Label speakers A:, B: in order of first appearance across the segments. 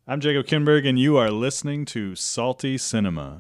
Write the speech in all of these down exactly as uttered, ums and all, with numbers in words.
A: I'm Jacob Kinberg, and you are listening to Salty Cinema.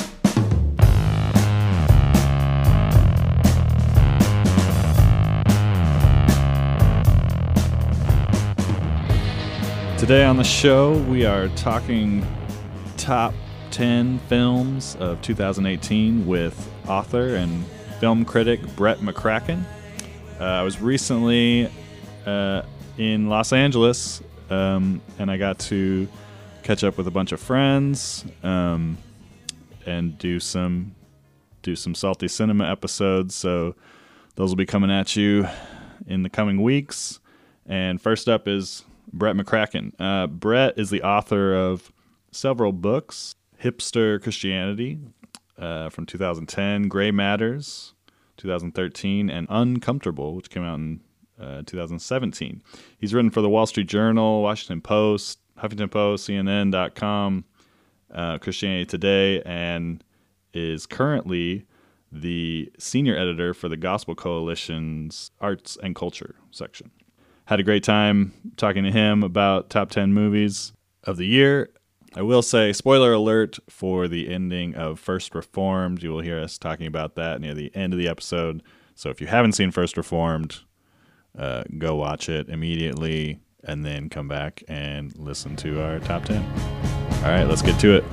A: Today on the show, we are talking top ten films of two thousand eighteen with author and film critic Brett McCracken. Uh, I was recently uh, in Los Angeles, um, and I got to catch up with a bunch of friends um, and do some do some Salty Cinema episodes. So those will be coming at you in the coming weeks. And first up is Brett McCracken. Uh, Brett is the author of several books: Hipster Christianity uh, from two thousand ten, Gray Matters, two thousand thirteen, and Uncomfortable, which came out in uh, two thousand seventeen. He's written for the Wall Street Journal, Washington Post, Huffington Post, C N N dot com, uh, Christianity Today, and is currently the senior editor for the Gospel Coalition's Arts and Culture section. Had a great time talking to him about top ten movies of the year. I will say, spoiler alert for the ending of First Reformed. You will hear us talking about that near the end of the episode. So if you haven't seen First Reformed, uh, go watch it immediately and then come back and listen to our top ten. All right, let's get to it.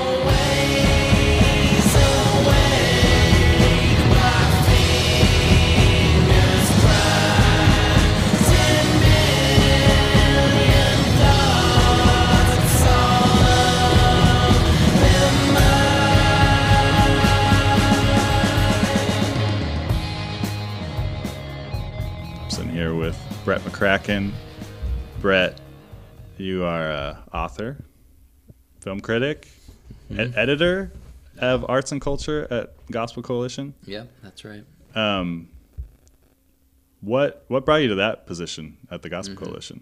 A: Always awake, my fingers crossed, ten million thoughts all over my mind. I'm sitting here with Brett McCracken. Brett, you are an author, film critic, mm-hmm. ed- editor of Arts and Culture at Gospel Coalition.
B: Yeah, that's right.
A: Um, what what brought you to that position at the Gospel mm-hmm. Coalition?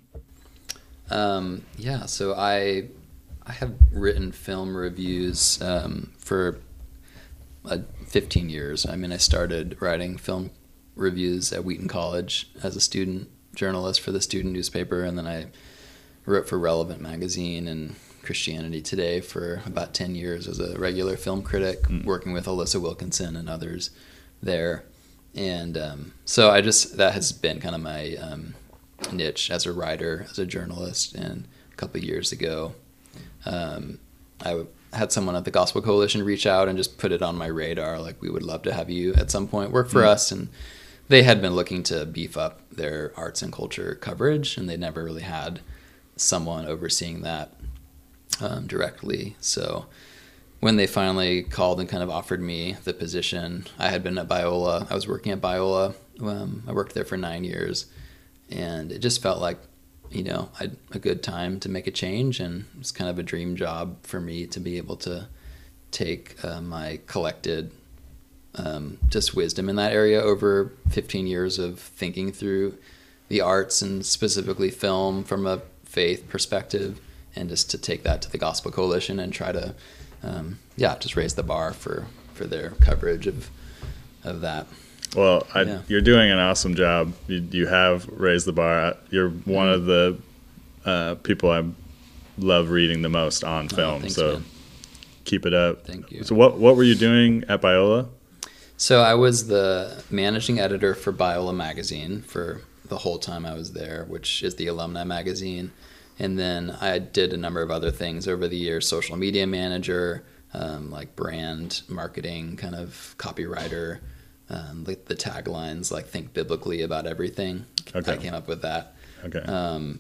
B: Um, yeah, so I I have written film reviews um, for uh, fifteen years. I mean, I started writing film reviews at Wheaton College as a student journalist for the student newspaper, and then I wrote for Relevant Magazine and Christianity Today for about ten years as a regular film critic, mm. working with Alyssa Wilkinson and others there. And um, so I just, that has been kind of my um, niche as a writer, as a journalist. And a couple of years ago, um, I had someone at the Gospel Coalition reach out and just put it on my radar, like, we would love to have you at some point work for mm. us. And they had been looking to beef up their arts and culture coverage, and they never really had someone overseeing that um, directly. So when they finally called and kind of offered me the position, I had been at Biola. I was working at Biola. Um, I worked there for nine years, and it just felt like, you know, I'd, a good time to make a change, and it was kind of a dream job for me to be able to take uh, my collected Um, just wisdom in that area over fifteen years of thinking through the arts and specifically film from a faith perspective, and just to take that to the Gospel Coalition and try to, um, yeah, just raise the bar for, for their coverage of of that.
A: Well, I,
B: yeah.
A: you're doing an awesome job. You, you have raised the bar. You're one mm-hmm. of the uh, people I love reading the most on film, oh, thanks, so man. Keep it up.
B: Thank you.
A: So what what were you doing at Biola?
B: So I was the managing editor for Biola Magazine for the whole time I was there, which is the alumni magazine. And then I did a number of other things over the years: social media manager, um, like brand marketing, kind of copywriter, um, like the taglines, like think biblically about everything. Okay. I came up with that.
A: Okay.
B: Um,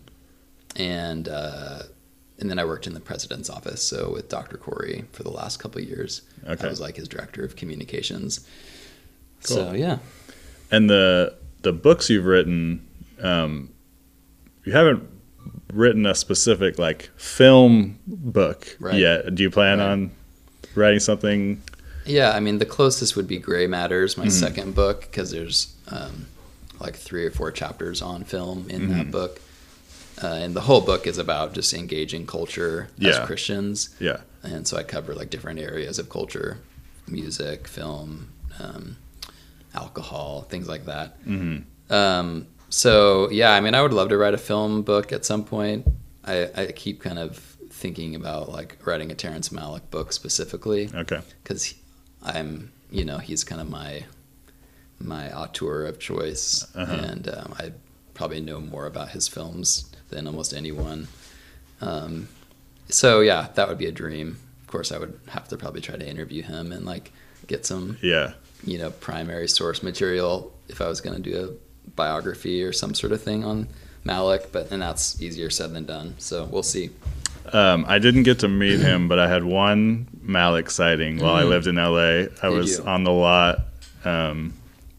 B: and uh, and then I worked in the president's office, so with Doctor Corey for the last couple of years. Okay. I was like his director of communications. Cool. So yeah.
A: And the the books you've written, um, you haven't written a specific like film book right. yet. Do you plan right. on writing something?
B: Yeah, I mean the closest would be Gray Matters, my mm-hmm. second book, because there's um, like three or four chapters on film in mm-hmm. that book. Uh, and the whole book is about just engaging culture as
A: yeah.
B: Christians.
A: Yeah.
B: And so I cover like different areas of culture, music, film, um, alcohol, things like that. Mm-hmm. Um, so yeah, I mean, I would love to write a film book at some point. I, I keep kind of thinking about like writing a Terrence Malick book specifically.
A: Okay.
B: Because I'm, you know, he's kind of my my auteur of choice, uh-huh. and um, I probably know more about his films than almost anyone. Um, so yeah, that would be a dream. Of course, I would have to probably try to interview him and like get some,
A: yeah,
B: you know, primary source material if I was going to do a biography or some sort of thing on Malick. But and that's easier said than done. So we'll see.
A: Um, I didn't get to meet him, but I had one Malick sighting while
B: Mm-hmm.
A: I lived in L A. I
B: Did
A: was
B: you?
A: on the lot um,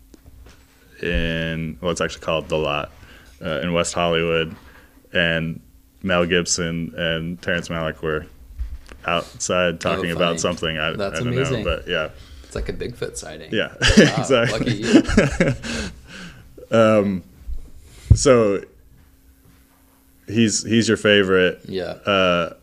A: in, well, it's actually called The Lot uh, in West Hollywood, and Mel Gibson and Terrence Malick were outside talking
B: Oh,
A: about
B: funny.
A: something. I,
B: That's
A: I don't
B: amazing.
A: know, but yeah.
B: It's like a Bigfoot sighting.
A: Yeah,
B: Wow,
A: exactly.
B: lucky you.
A: um, so he's he's your favorite.
B: Yeah.
A: Uh,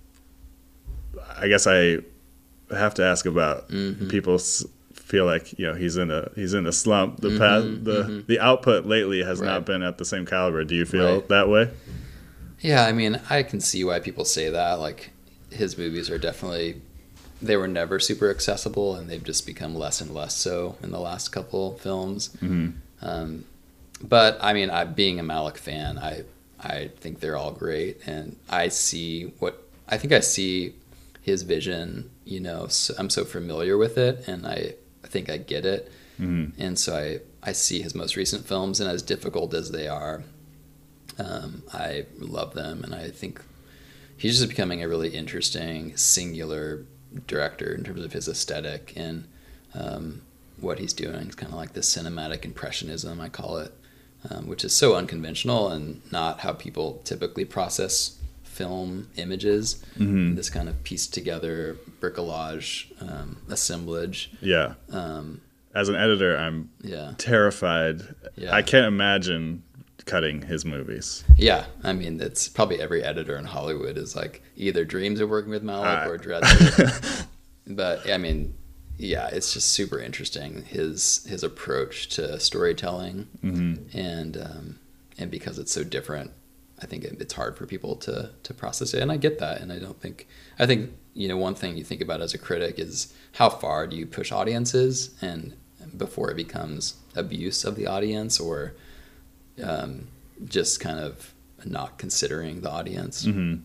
A: I guess I have to ask about
B: Mm-hmm.
A: people s- feel like, you know, he's in a he's in a slump. The
B: Mm-hmm,
A: path, the
B: mm-hmm.
A: the output lately has
B: Right.
A: not been at the same caliber. Do you feel
B: Right.
A: that way?
B: Yeah, I mean, I can see why people say that. Like, his movies are definitely, they were never super accessible, and they've just become less and less so in the last couple films.
A: Mm-hmm.
B: Um, but I mean, I, being a Malick fan, I I think they're all great, and I see what I think I see his vision. You know, so I'm so familiar with it, and I, I think I get it,
A: Mm-hmm.
B: and so I I see his most recent films, and as difficult as they are, um, I love them, and I think he's just becoming a really interesting, singular director in terms of his aesthetic and um, what he's doing. It's kind of like this cinematic impressionism, I call it, um, which is so unconventional and not how people typically process film images.
A: Mm-hmm.
B: This kind of pieced together bricolage, um, assemblage.
A: Yeah.
B: Um,
A: As an editor, I'm
B: yeah.
A: terrified.
B: Yeah.
A: I can't imagine cutting his movies.
B: Yeah, I mean, it's probably every editor in Hollywood is like either dreams of working with Malick
A: Uh,
B: or dreads it. But I mean, yeah, it's just super interesting his his approach to storytelling,
A: Mm-hmm.
B: and um, and because it's so different, I think it, it's hard for people to to process it, and I get that, and I don't think I think you know one thing you think about as a critic is how far do you push audiences, and before it becomes abuse of the audience or um, just kind of not considering the audience.
A: Mm-hmm.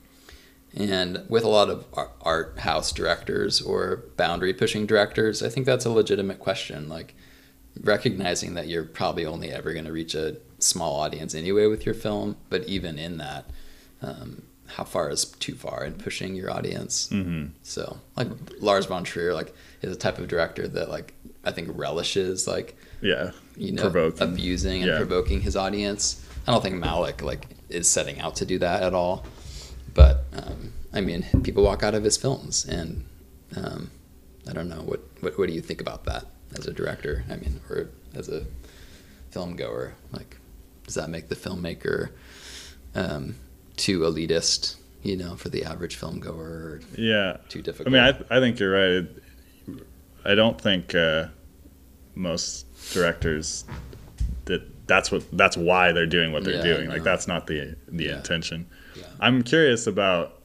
B: And with a lot of art house directors or boundary pushing directors, I think that's a legitimate question. Like recognizing that you're probably only ever going to reach a small audience anyway with your film, but even in that, um, how far is too far in pushing your audience?
A: Mm-hmm.
B: So like Lars von Trier, like is a type of director that like I think relishes like
A: Yeah.
B: you know
A: Provoking.
B: abusing and
A: Yeah.
B: provoking his audience. I don't think Malick like is setting out to do that at all. But um, I mean, people walk out of his films, and um, I don't know what, what what do you think about that as a director? I mean, or as a film goer, like does that make the filmmaker um, too elitist, you know, for the average film goer? Or
A: Yeah.
B: too difficult?
A: I mean, I I think you're right. It, I don't think uh, most directors that that's what that's why they're doing what they're
B: Yeah,
A: doing. Like
B: no.
A: that's not the the
B: Yeah.
A: intention.
B: Yeah.
A: I'm curious about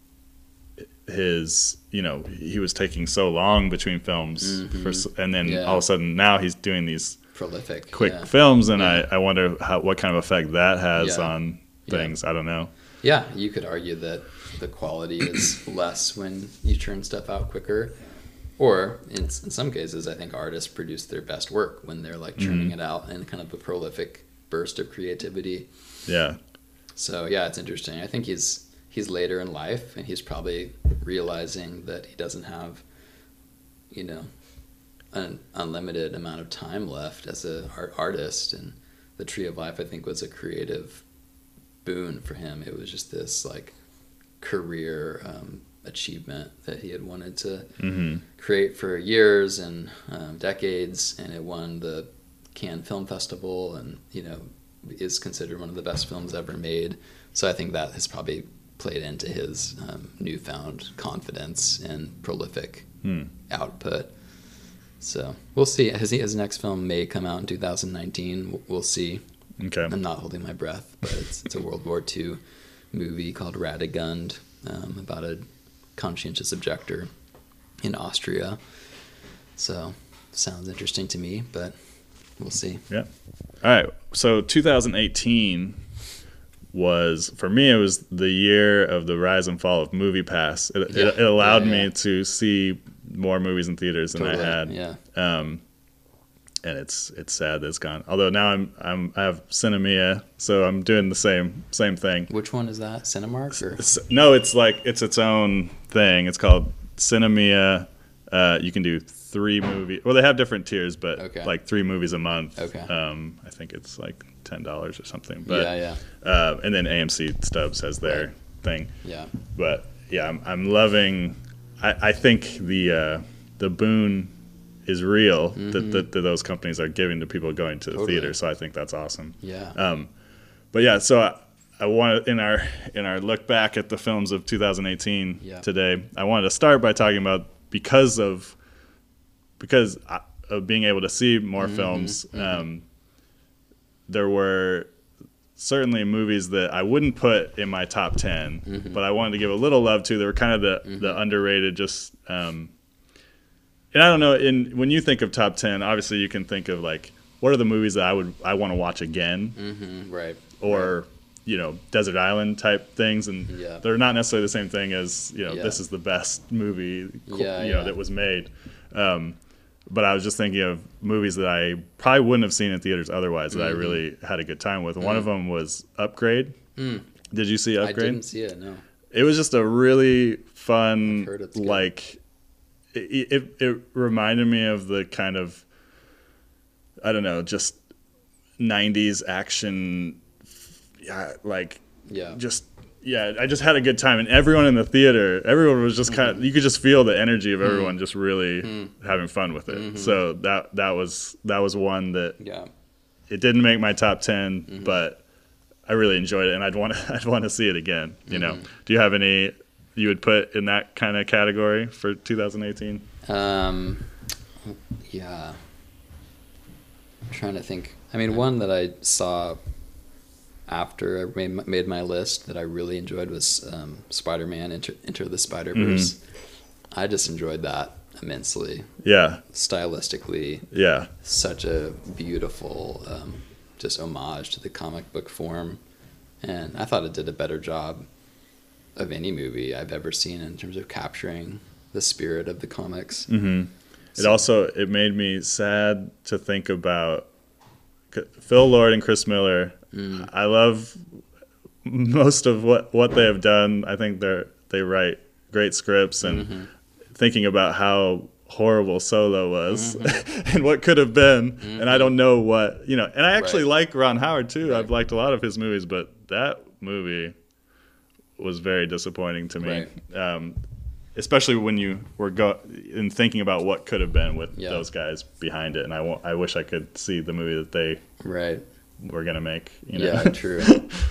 A: his. You know, he was taking so long between films,
B: Mhm.
A: for, s- and then
B: Yeah.
A: all of a sudden now he's doing these
B: Prolific,
A: quick
B: yeah.
A: films, and
B: Yeah.
A: I I wonder how what kind of effect that has
B: Yeah.
A: on
B: Yeah.
A: things. I don't know.
B: Yeah, you could argue that the quality is less when you churn stuff out quicker. Or in, in some cases, I think artists produce their best work when they're like churning
A: Mhm.
B: it out in kind of a prolific burst of creativity.
A: Yeah.
B: So yeah, it's interesting. I think he's he's later in life, and he's probably realizing that he doesn't have, you know, an unlimited amount of time left as a art artist. And the Tree of Life, I think, was a creative boon for him. It was just this like career um, achievement that he had wanted to
A: Mm-hmm.
B: create for years and um, decades, and it won the Cannes Film Festival, and you know is considered one of the best films ever made. So I think that has probably played into his um, newfound confidence and prolific
A: Hmm.
B: output. So we'll see. His his next film may come out in two thousand nineteen. We'll see.
A: Okay.
B: I'm not holding my breath, but it's it's a World War Two movie called Radigund. um, about a conscientious objector in Austria. So sounds interesting to me, but we'll see.
A: Yeah. All right. So two thousand eighteen was, for me, it was the year of the rise and fall of MoviePass. It,
B: Yeah.
A: it, it allowed
B: Yeah, yeah.
A: me to see more movies in theaters than
B: Totally,
A: I had.
B: Yeah.
A: Um, and it's it's sad that it's gone. Although now I'm I'm I have Cinemia, so I'm doing the same same thing.
B: Which one is that? Cinemark? Or?
A: It's, no, it's like it's its own thing. It's called Cinemia. Uh, you can do three movies. Well, they have different tiers, but
B: Okay.
A: like three movies a month.
B: Okay.
A: Um, I think it's like ten dollars or something. But,
B: yeah, yeah,
A: Uh, and then A M C Stubs has their
B: Right.
A: thing.
B: yeah.
A: But yeah, I'm, I'm loving. I, I think the uh, the boon is real that, that, that those companies are giving to people going to the
B: Totally.
A: theater. So I think that's awesome.
B: Yeah.
A: Um, but yeah, so I, I wanted in our in our look back at the films of two thousand eighteen
B: Yeah.
A: today, I wanted to start by talking about because of because I- of being able to see more films. Um, there were certainly movies that I wouldn't put in my top ten, but I wanted to give a little love to. They were kind of the the underrated, just. Um, and I don't know. In when you think of top ten, obviously you can think of like what are the movies that I would I want to watch again,
B: Mm-hmm. Right.
A: or you know Desert Island type things, and
B: Yeah.
A: they're not necessarily the same thing as you know
B: Yeah.
A: this is the best movie co-
B: Yeah,
A: you know
B: yeah.
A: that was made. Um, but I was just thinking of movies that I probably wouldn't have seen in theaters otherwise that I
B: Mm-hmm.
A: really had a good time with. One of them was Upgrade.
B: Mm.
A: Did you see
B: I
A: Upgrade?
B: didn't see it. No.
A: It was just a really fun,
B: I've heard it's good.
A: like, it, it, it reminded me of the kind of, I don't know, just nineties action, yeah, like,
B: Yeah.
A: just, yeah, I just had a good time. And everyone in the theater, everyone was just kind of, you could just feel the energy of everyone just really having fun with it. So that, that was, that was one that
B: Yeah.
A: it didn't make my top ten, but I really enjoyed it, and I'd want to I'd want to see it again. You know, do you have any you would put in that kind of category for two thousand eighteen?
B: Um, yeah. I'm trying to think. I mean, one that I saw after I made my, made my list that I really enjoyed was um, Spider-Man Enter, Enter the Spider-Verse. I just enjoyed that immensely.
A: Yeah,
B: Stylistically,
A: yeah,
B: such a beautiful um, just homage to the comic book form. And I thought it did a better job of any movie I've ever seen in terms of capturing the spirit of the comics.
A: hmm It also it made me sad to think about Phil Lord and Chris Miller. I love most of what, what they have done. I think they're they write great scripts, and thinking about how horrible Solo was and what could have been, and I don't know what you know. And I actually
B: Right.
A: like Ron Howard too.
B: Right.
A: I've liked a lot of his movies, but that movie was very disappointing to me. Um, especially when you were go in thinking about what could have been with
B: Yeah.
A: those guys behind it, and I, wa- I wish I could see the movie that they
B: Right.
A: were gonna make. You know?
B: Yeah, true.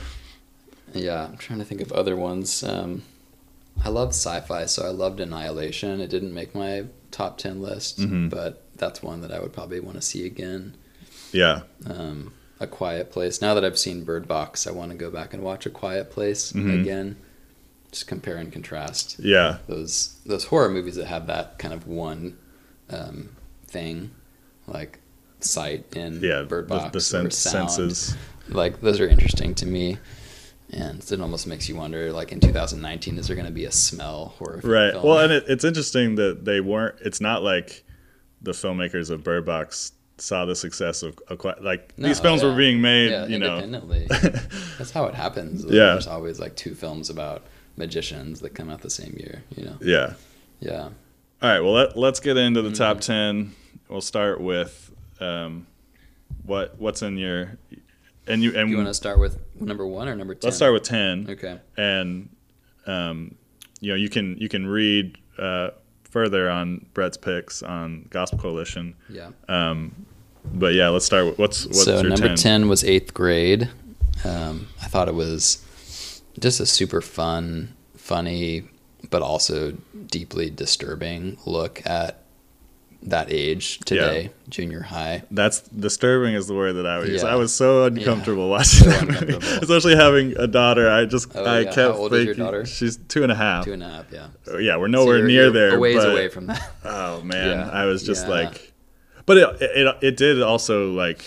B: Yeah, I'm trying to think of other ones. Um, I love sci-fi, so I loved Annihilation. It didn't make my top ten list,
A: Mhm.
B: but that's one that I would probably want to see again.
A: yeah,
B: Um, A Quiet Place. Now that I've seen Bird Box, I want to go back and watch A Quiet Place
A: Mhm.
B: again. Just compare and contrast
A: yeah,
B: those those horror movies that have that kind of one um, thing, like sight in
A: yeah.
B: Bird
A: The,
B: Box
A: the
B: or
A: sense,
B: sound.
A: senses.
B: Like those are interesting to me, and it almost makes you wonder. Like in two thousand nineteen, is there going to be a smell horror
A: Right.
B: film?
A: Well, and it, it's interesting that they weren't. It's not like the filmmakers of Bird Box saw the success of a qui- like
B: No,
A: these films
B: yeah.
A: were being made.
B: yeah,
A: you know,
B: independently. That's how it happens. Like,
A: Yeah.
B: There's always like two films about magicians that come out the same year. You know.
A: yeah.
B: Yeah.
A: All right. Well, let, let's get into the top
B: Mhm.
A: ten. We'll start with um, what what's in your and you and
B: Do you want to start with number one or number ten?
A: let's start with ten.
B: Okay.
A: And um, you know you can you can read uh, further on Brett's picks on Gospel Coalition.
B: Yeah.
A: Um, but yeah, let's start with what's what's
B: so
A: your
B: number
A: ten?
B: ten was Eighth Grade. Um, I thought it was just a super fun, funny, but also deeply disturbing look at that age today, yeah. junior high.
A: That's disturbing is the word that I would use.
B: Yeah.
A: I was so uncomfortable yeah. watching
B: so
A: that movie, especially having a daughter. I just
B: oh,
A: I
B: yeah.
A: kept
B: How old
A: thinking
B: is your daughter?
A: She's two and a half.
B: Two and a half, yeah.
A: Yeah, we're nowhere
B: so you're,
A: near
B: you're
A: there.
B: A ways
A: but,
B: away from that.
A: Oh man,
B: yeah.
A: I was just
B: yeah.
A: like, but it, it it did also like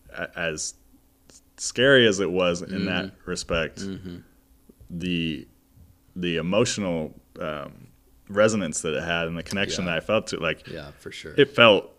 A: as scary as it was in mm-hmm. that respect, mm-hmm. the the emotional. Um, resonance that it had and the connection
B: yeah.
A: that I felt to like
B: yeah for sure
A: it felt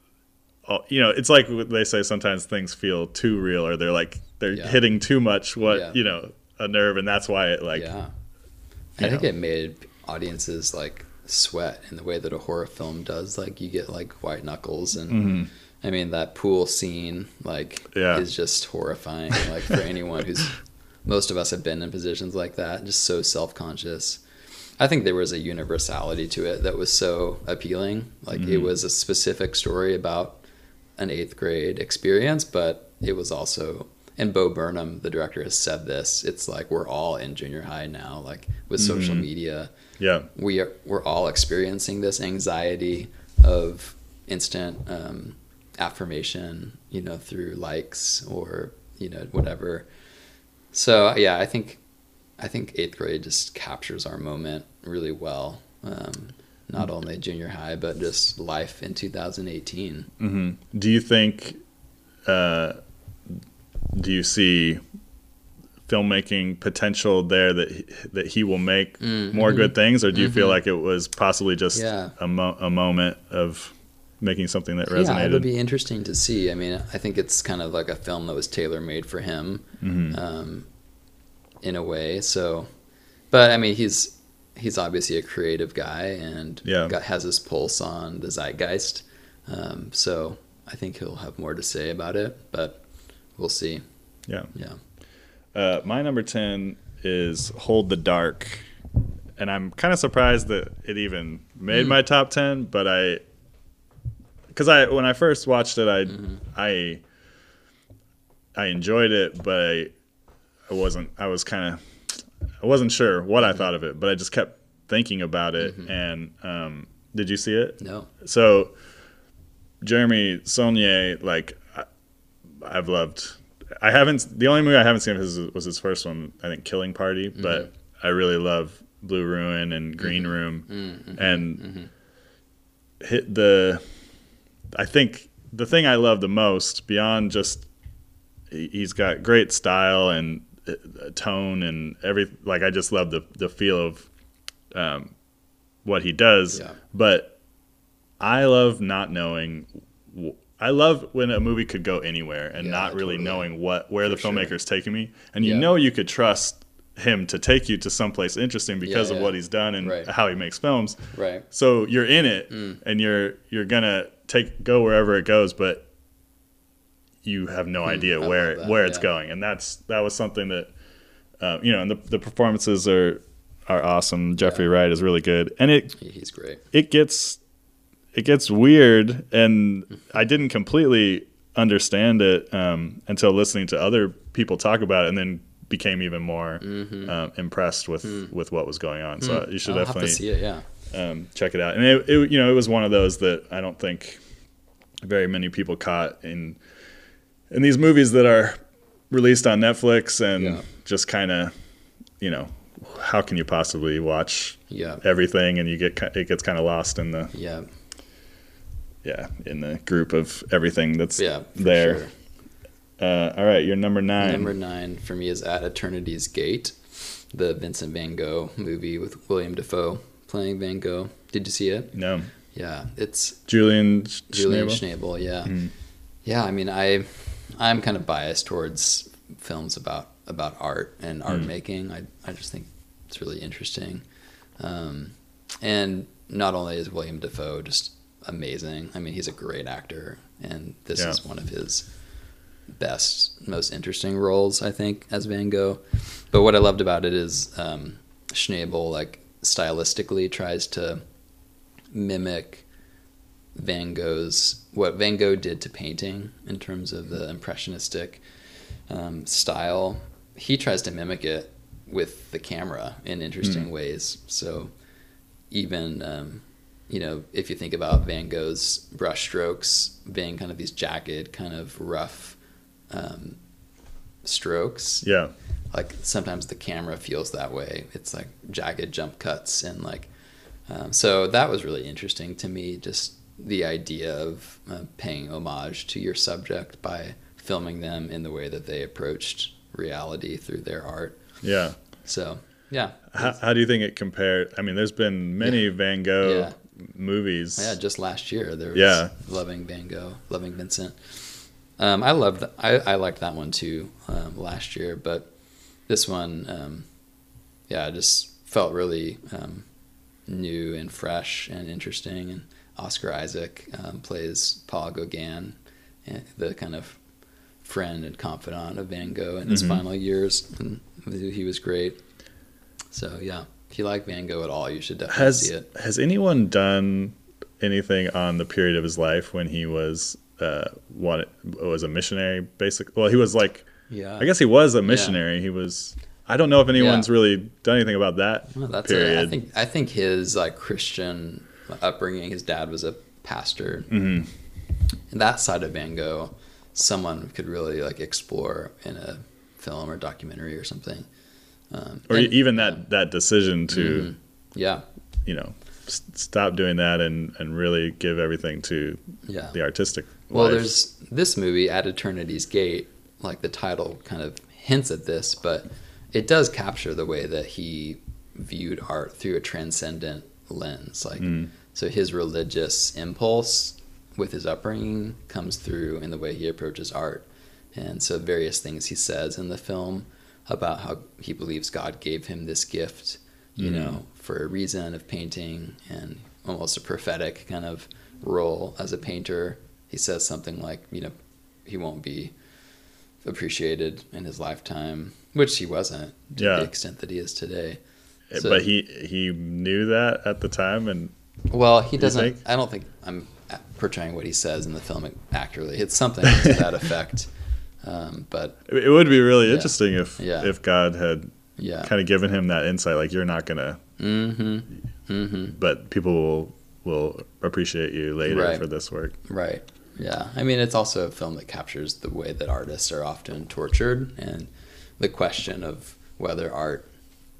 A: you know it's like they say sometimes things feel too real or they're like they're
B: yeah.
A: hitting too much what
B: yeah.
A: you know a nerve and that's why it like
B: yeah I think know. It made audiences like sweat in the way that a horror film does. Like you get like white knuckles and mm-hmm. I mean that pool scene like
A: yeah.
B: is just horrifying like for anyone who's most of us have been in positions like that, just so self-conscious. I think there was a universality to it that was so appealing. Like mm-hmm. it was a specific story about an eighth grade experience, but it was also, and Bo Burnham, the director, has said this. It's like we're all in junior high now, like with mm-hmm. social media.
A: Yeah,
B: we are. We're all experiencing this anxiety of instant um, affirmation, you know, through likes or you know whatever. So yeah, I think. I think eighth grade just captures our moment really well. Um, not only junior high, but just life in two thousand eighteen.
A: Mm-hmm. Do you think, uh, do you see filmmaking potential there that he, that he will make mm-hmm. more good things? Or do you mm-hmm. feel like it was possibly just
B: yeah.
A: a, mo- a moment of making something that resonated?
B: Yeah, it would be interesting to see. I mean, I think it's kind of like a film that was tailor-made for him. Mm-hmm. Um, in a way. So, but I mean, he's, he's obviously a creative guy and
A: yeah.
B: got, has his pulse on the zeitgeist. Um, so I think he'll have more to say about it, but we'll see.
A: Yeah.
B: Yeah.
A: Uh, my number ten is Hold the Dark. And I'm kind of surprised that it even made mm. my top ten, but I, cause I, when I first watched it, I, mm-hmm. I, I enjoyed it, but I, I wasn't, I was kind of, I wasn't sure what I thought of it, but I just kept thinking about it. Mm-hmm. And um, did you see it?
B: No.
A: So Jeremy Saulnier, like, I, I've loved, I haven't, the only movie I haven't seen of his was his first one, I think Killing Party, mm-hmm. but I really love Blue Ruin and Green mm-hmm. Room. Mm-hmm. And mm-hmm. hit the, I think the thing I love the most beyond just, he's got great style and tone and every like I just love the the feel of um, what he does.
B: Yeah.
A: But I love not knowing. I love when a movie could go anywhere and
B: yeah,
A: not really
B: totally. knowing
A: what where
B: For
A: the filmmaker's
B: sure.
A: taking me, and you
B: yeah.
A: know you could trust him to take you to someplace interesting because
B: yeah,
A: of
B: yeah.
A: what he's done and
B: right.
A: how he makes films.
B: Right.
A: So you're in it
B: mm.
A: and you're you're gonna take go wherever it goes, but you have no idea
B: I
A: where
B: that,
A: where
B: yeah.
A: it's going, and that's that was something that uh, you know. And the the performances are are awesome. Jeffrey
B: yeah.
A: Wright is really good, and it
B: he's great.
A: It gets it gets weird, and I didn't completely understand it um, until listening to other people talk about it, and then became even more mm-hmm. um, impressed with mm. with what was going on. So mm. you should
B: I'll
A: definitely
B: have to see it. Yeah,
A: um, check it out. And it, it you know it was one of those that I don't think very many people caught in. And these movies that are released on Netflix and
B: yeah.
A: just kind of, you know, how can you possibly watch
B: yeah.
A: everything? And you get it gets kind of lost in the
B: yeah
A: yeah in the group of everything that's
B: yeah,
A: there.
B: Sure.
A: Uh, all right, you're number nine.
B: Number nine for me is At Eternity's Gate, the Vincent Van Gogh movie with William Dafoe playing Van Gogh. Did you see it?
A: No.
B: Yeah, it's
A: Julian
B: Julian
A: Schnabel.
B: Schnabel. Yeah,
A: mm.
B: yeah. I mean, I. I'm kind of biased towards films about, about art and art mm. making. I I just think it's really interesting. Um, and not only is William Dafoe just amazing, I mean, he's a great actor, and this yeah. is one of his best, most interesting roles, I think, as Van Gogh. But what I loved about it is um, Schnabel, like, stylistically tries to mimic Van Gogh's what Van Gogh did to painting in terms of the impressionistic um, style. He tries to mimic it with the camera in interesting mm. ways. So even um, you know, if you think about Van Gogh's brushstrokes being kind of these jagged, kind of rough um, strokes.
A: Yeah.
B: Like sometimes the camera feels that way. It's like jagged jump cuts and like, um, so that was really interesting to me. Just the idea of uh, paying homage to your subject by filming them in the way that they approached reality through their art.
A: Yeah.
B: So, yeah.
A: How, how do you think it compared? I mean, there's been many
B: yeah.
A: Van Gogh
B: yeah.
A: movies.
B: Yeah, just last year there was
A: yeah.
B: Loving Van Gogh, Loving Vincent. Um, I loved, I, I liked that one too um, last year, but this one, um, yeah, I just felt really um, new and fresh and interesting. And Oscar Isaac um, plays Paul Gauguin, the kind of friend and confidant of Van Gogh in his mm-hmm. final years, and he was great. So yeah, if you like Van Gogh at all, you should definitely
A: has,
B: see it.
A: Has anyone done anything on the period of his life when he was uh, what was a missionary? Basically, well, he was like,
B: yeah,
A: I guess he was a missionary. Yeah. He was. I don't know if anyone's yeah. really done anything about that
B: well, that's
A: period.
B: A, I think I think his like Christian upbringing. His dad was a pastor,
A: mm-hmm.
B: and that side of Van Gogh, someone could really like explore in a film or documentary or something. Um,
A: or
B: and,
A: even that, yeah. that decision to,
B: mm-hmm. yeah,
A: you know, s- stop doing that and, and really give everything to
B: yeah.
A: the artistic
B: well,
A: life.
B: There's this movie, At Eternity's Gate, like the title kind of hints at this, but it does capture the way that he viewed art through a transcendent lens. Like,
A: mm.
B: so his religious impulse with his upbringing comes through in the way he approaches art. And so various things he says in the film about how he believes God gave him this gift, you mm-hmm. know, for a reason of painting and almost a prophetic kind of role as a painter. He says something like, you know, he won't be appreciated in his lifetime, which he wasn't to
A: yeah.
B: the extent that he is today. So,
A: but he he knew that at the time, and
B: well, he doesn't.
A: Think?
B: I don't think I'm portraying what he says in the film accurately. It's something to that effect. Um, but
A: it would be really
B: yeah.
A: interesting if
B: yeah.
A: if God had
B: yeah.
A: kind of given him that insight, like you're not gonna,
B: mm-hmm. Mm-hmm.
A: but people will will appreciate you later
B: right.
A: for this work.
B: Right. Yeah. I mean, it's also a film that captures the way that artists are often tortured and the question of whether art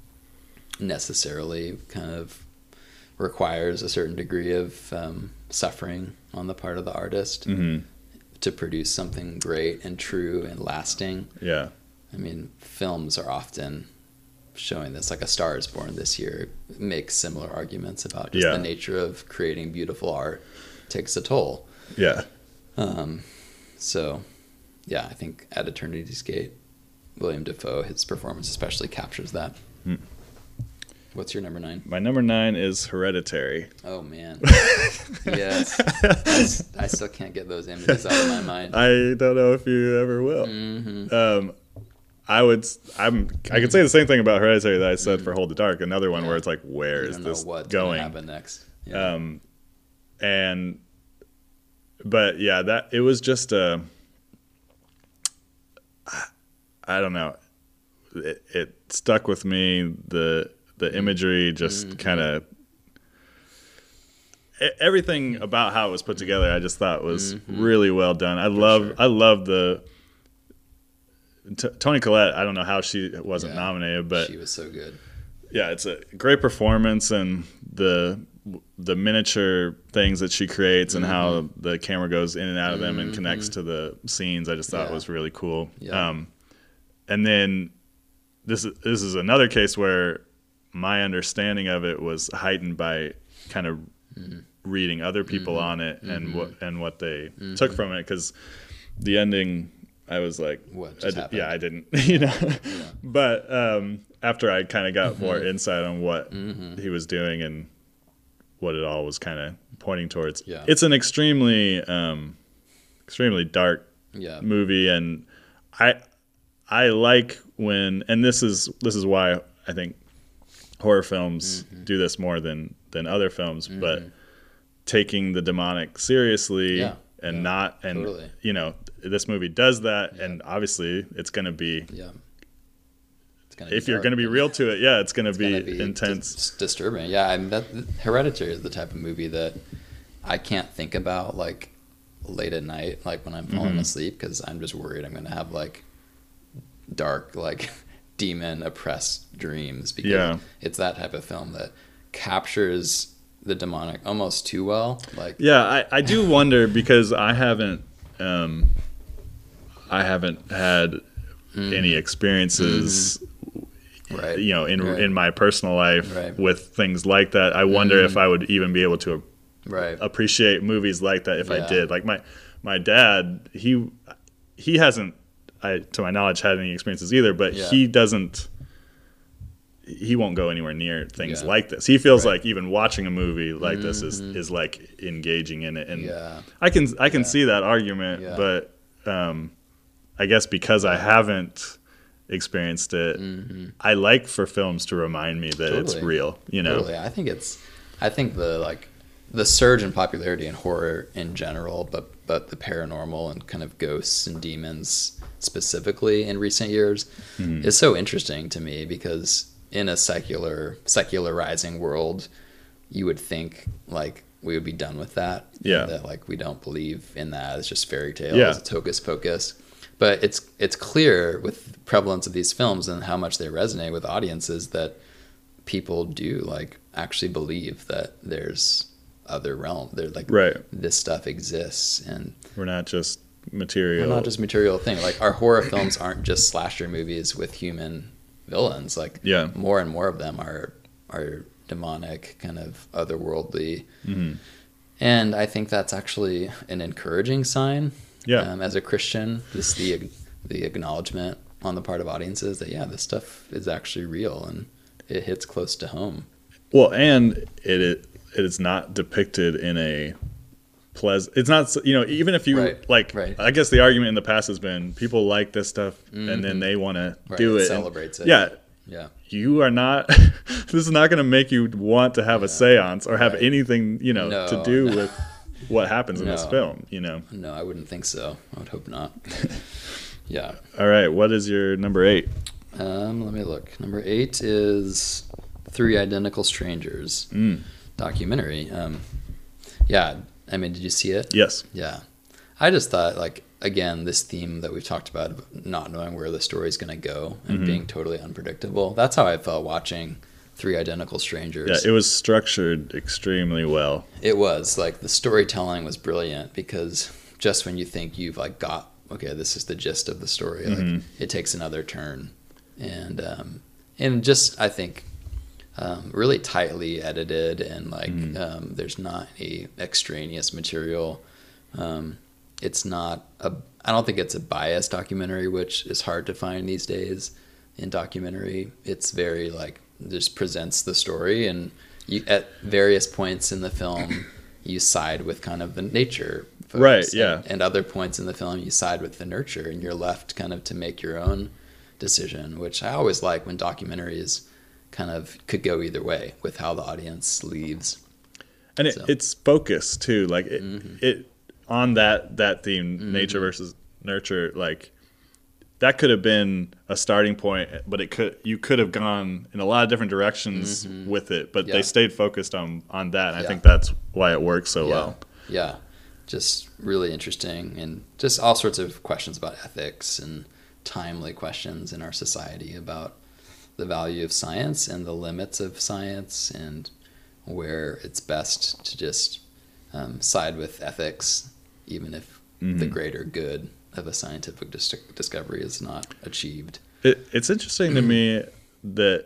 B: necessarily kind of requires a certain degree of um, suffering on the part of the artist.
A: Mm-hmm.
B: to produce something great and true and lasting.
A: Yeah.
B: I mean, films are often showing this, like A Star is Born this year makes similar arguments about just
A: yeah.
B: the nature of creating beautiful art takes a toll.
A: Yeah.
B: Um, so, yeah, I think At Eternity's Gate, William Dafoe, his performance especially captures that.
A: Hmm.
B: What's your number nine?
A: My number nine is Hereditary.
B: Oh, man. Yes. I, I still can't get those images out of my mind.
A: I don't know if you ever will.
B: Mm-hmm.
A: Um, I would, I'm, I could say the same thing about Hereditary that I said
B: mm-hmm.
A: for Hold the Dark. Another one
B: yeah.
A: where it's like, where
B: you
A: is
B: don't
A: this
B: know what's
A: going?
B: gonna happen next. Yeah.
A: Um, and, but yeah, that it was just a, I don't know, it, it stuck with me. The the imagery just mm-hmm. kind of. Everything about how it was put together, I just thought was mm-hmm. really well done. I love, sure. I love the T- Toni Collette. I don't know how she wasn't yeah, nominated, but
B: she was so good.
A: Yeah, it's a great performance, and the the miniature things that she creates, mm-hmm. and how the camera goes in and out of them mm-hmm. and connects to the scenes. I just thought yeah. was really cool.
B: Yeah.
A: Um, and then this is this is another case where my understanding of it was heightened by kind of. Mm-hmm. reading other people mm-hmm. on it and mm-hmm. what and what they mm-hmm. took from it, because the ending I was like
B: what
A: I
B: d-
A: yeah I didn't you know
B: yeah.
A: but um after I kind of got
B: mm-hmm.
A: more insight on what
B: mm-hmm.
A: he was doing and what it all was kind of pointing towards,
B: yeah.
A: it's an extremely um extremely dark
B: yeah.
A: movie, and I I like when, and this is this is why I think horror films mm-hmm. do this more than than other films, mm-hmm. but taking the demonic seriously
B: yeah,
A: and
B: yeah,
A: not, and
B: totally.
A: you know, this movie does that,
B: yeah.
A: and obviously it's going to be
B: yeah. gonna
A: if
B: be
A: you're
B: dark.
A: going to be real to it, yeah, it's going to be,
B: gonna be
A: intense.
B: dis- disturbing. Yeah, I mean, that Hereditary is the type of movie that I can't think about like late at night, like when I'm falling
A: Mhm.
B: asleep, because I'm just worried I'm going to have like dark, like demon oppressed dreams. Because
A: Yeah.
B: it's that type of film that captures the demonic almost too well. Like,
A: Yeah, I, I do wonder because I haven't um, I haven't had
B: mm,
A: any experiences,
B: right,
A: you know, in
B: right,
A: in my personal life
B: Right.
A: with things like that. I wonder
B: Mhm.
A: if I would even be able to
B: right,
A: appreciate movies like that if I
B: Yeah.
A: did. Like my my dad, he he hasn't, I, to my knowledge, had any experiences either, but
B: Yeah.
A: he doesn't. He won't go anywhere near things
B: Yeah.
A: like this. He feels
B: Right.
A: like even watching a movie like this is,
B: Mhm.
A: is like engaging in it, and
B: yeah,
A: I can I can
B: Yeah.
A: see that argument,
B: Yeah.
A: but um, I guess because I haven't experienced it,
B: hmm
A: I like for films to remind me that it's
B: Totally.
A: real. You know,
B: Totally. I think it's, I think the like the surge in popularity in horror in general, but but the paranormal and kind of ghosts and demons specifically in recent years
A: Mhm.
B: is so interesting to me, because in a secular secularizing world, you would think like we would be done with that.
A: Yeah.
B: That like we don't believe in that. It's just fairy tales.
A: Yeah.
B: It's hocus pocus. But it's it's clear with the prevalence of these films and how much they resonate with audiences that people do like actually believe that there's other realm. They're like
A: right?
B: this stuff exists, and
A: We're not just material.
B: they're not just material thing. Like our horror films aren't just slasher movies with human villains. Like
A: Yeah.
B: more and more of them are are demonic, kind of otherworldly.
A: Mhm.
B: And I think that's actually an encouraging sign.
A: Yeah.
B: Um, as a Christian, just the the acknowledgement on the part of audiences that yeah, this stuff is actually real and it hits close to home.
A: Well, and it it, it is not depicted in a pleasant. It's not, you know, even if you
B: Right,
A: like.
B: right.
A: I guess the argument in the past has been people like this stuff, and then
B: Mhm.
A: they want to
B: Right,
A: do
B: it
A: it. and-
B: celebrates it.
A: Yeah,
B: Yeah.
A: you are not. This is not going to make you want to have a
B: Yeah.
A: séance or have
B: Right.
A: anything, you know,
B: No,
A: to do
B: no.
A: with what happens in this
B: No.
A: film. You know.
B: No, I wouldn't think so. I would hope not. Yeah.
A: All right, what is your number eight?
B: Um, let me look. Number eight is Three Identical Strangers
A: Mm.
B: documentary. Um, yeah. I mean, did you see it?
A: Yes.
B: Yeah. I just thought, like, again, this theme that we've talked about, of not knowing where the story's going to go and
A: Mhm.
B: being totally unpredictable. That's how I felt watching Three Identical Strangers.
A: Yeah, it was structured extremely well.
B: It was like the storytelling was brilliant, because just when you think you've like got, okay, this is the gist of the story, like
A: Mhm.
B: it takes another turn, and um, and just I think um, really tightly edited, and like
A: Mhm.
B: um, there's not any extraneous material. Um, it's not a, I don't think it's a biased documentary, which is hard to find these days in documentary. It's very like just presents the story, and you, at various points in the film you side with kind of the nature folks,
A: Right, yeah.
B: and, and other points in the film you side with the nurture, and you're left kind of to make your own decision, which I always like when documentaries kind of could go either way with how the audience leaves.
A: And it,
B: So.
A: it's focused too, like it,
B: Mhm.
A: it on that that theme,
B: Mhm.
A: nature versus nurture. Like that could have been a starting point, but it could you could have gone in a lot of different directions
B: Mhm.
A: with it. But
B: Yeah.
A: they stayed focused on on that. And I
B: Yeah.
A: think that's why it works so
B: yeah.
A: well.
B: Yeah, just really interesting, and just all sorts of questions about ethics and timely questions in our society about the value of science and the limits of science, and where it's best to just um, side with ethics, even if the
A: Mhm.
B: greater good of a scientific dis- discovery is not achieved.
A: It, it's interesting to me that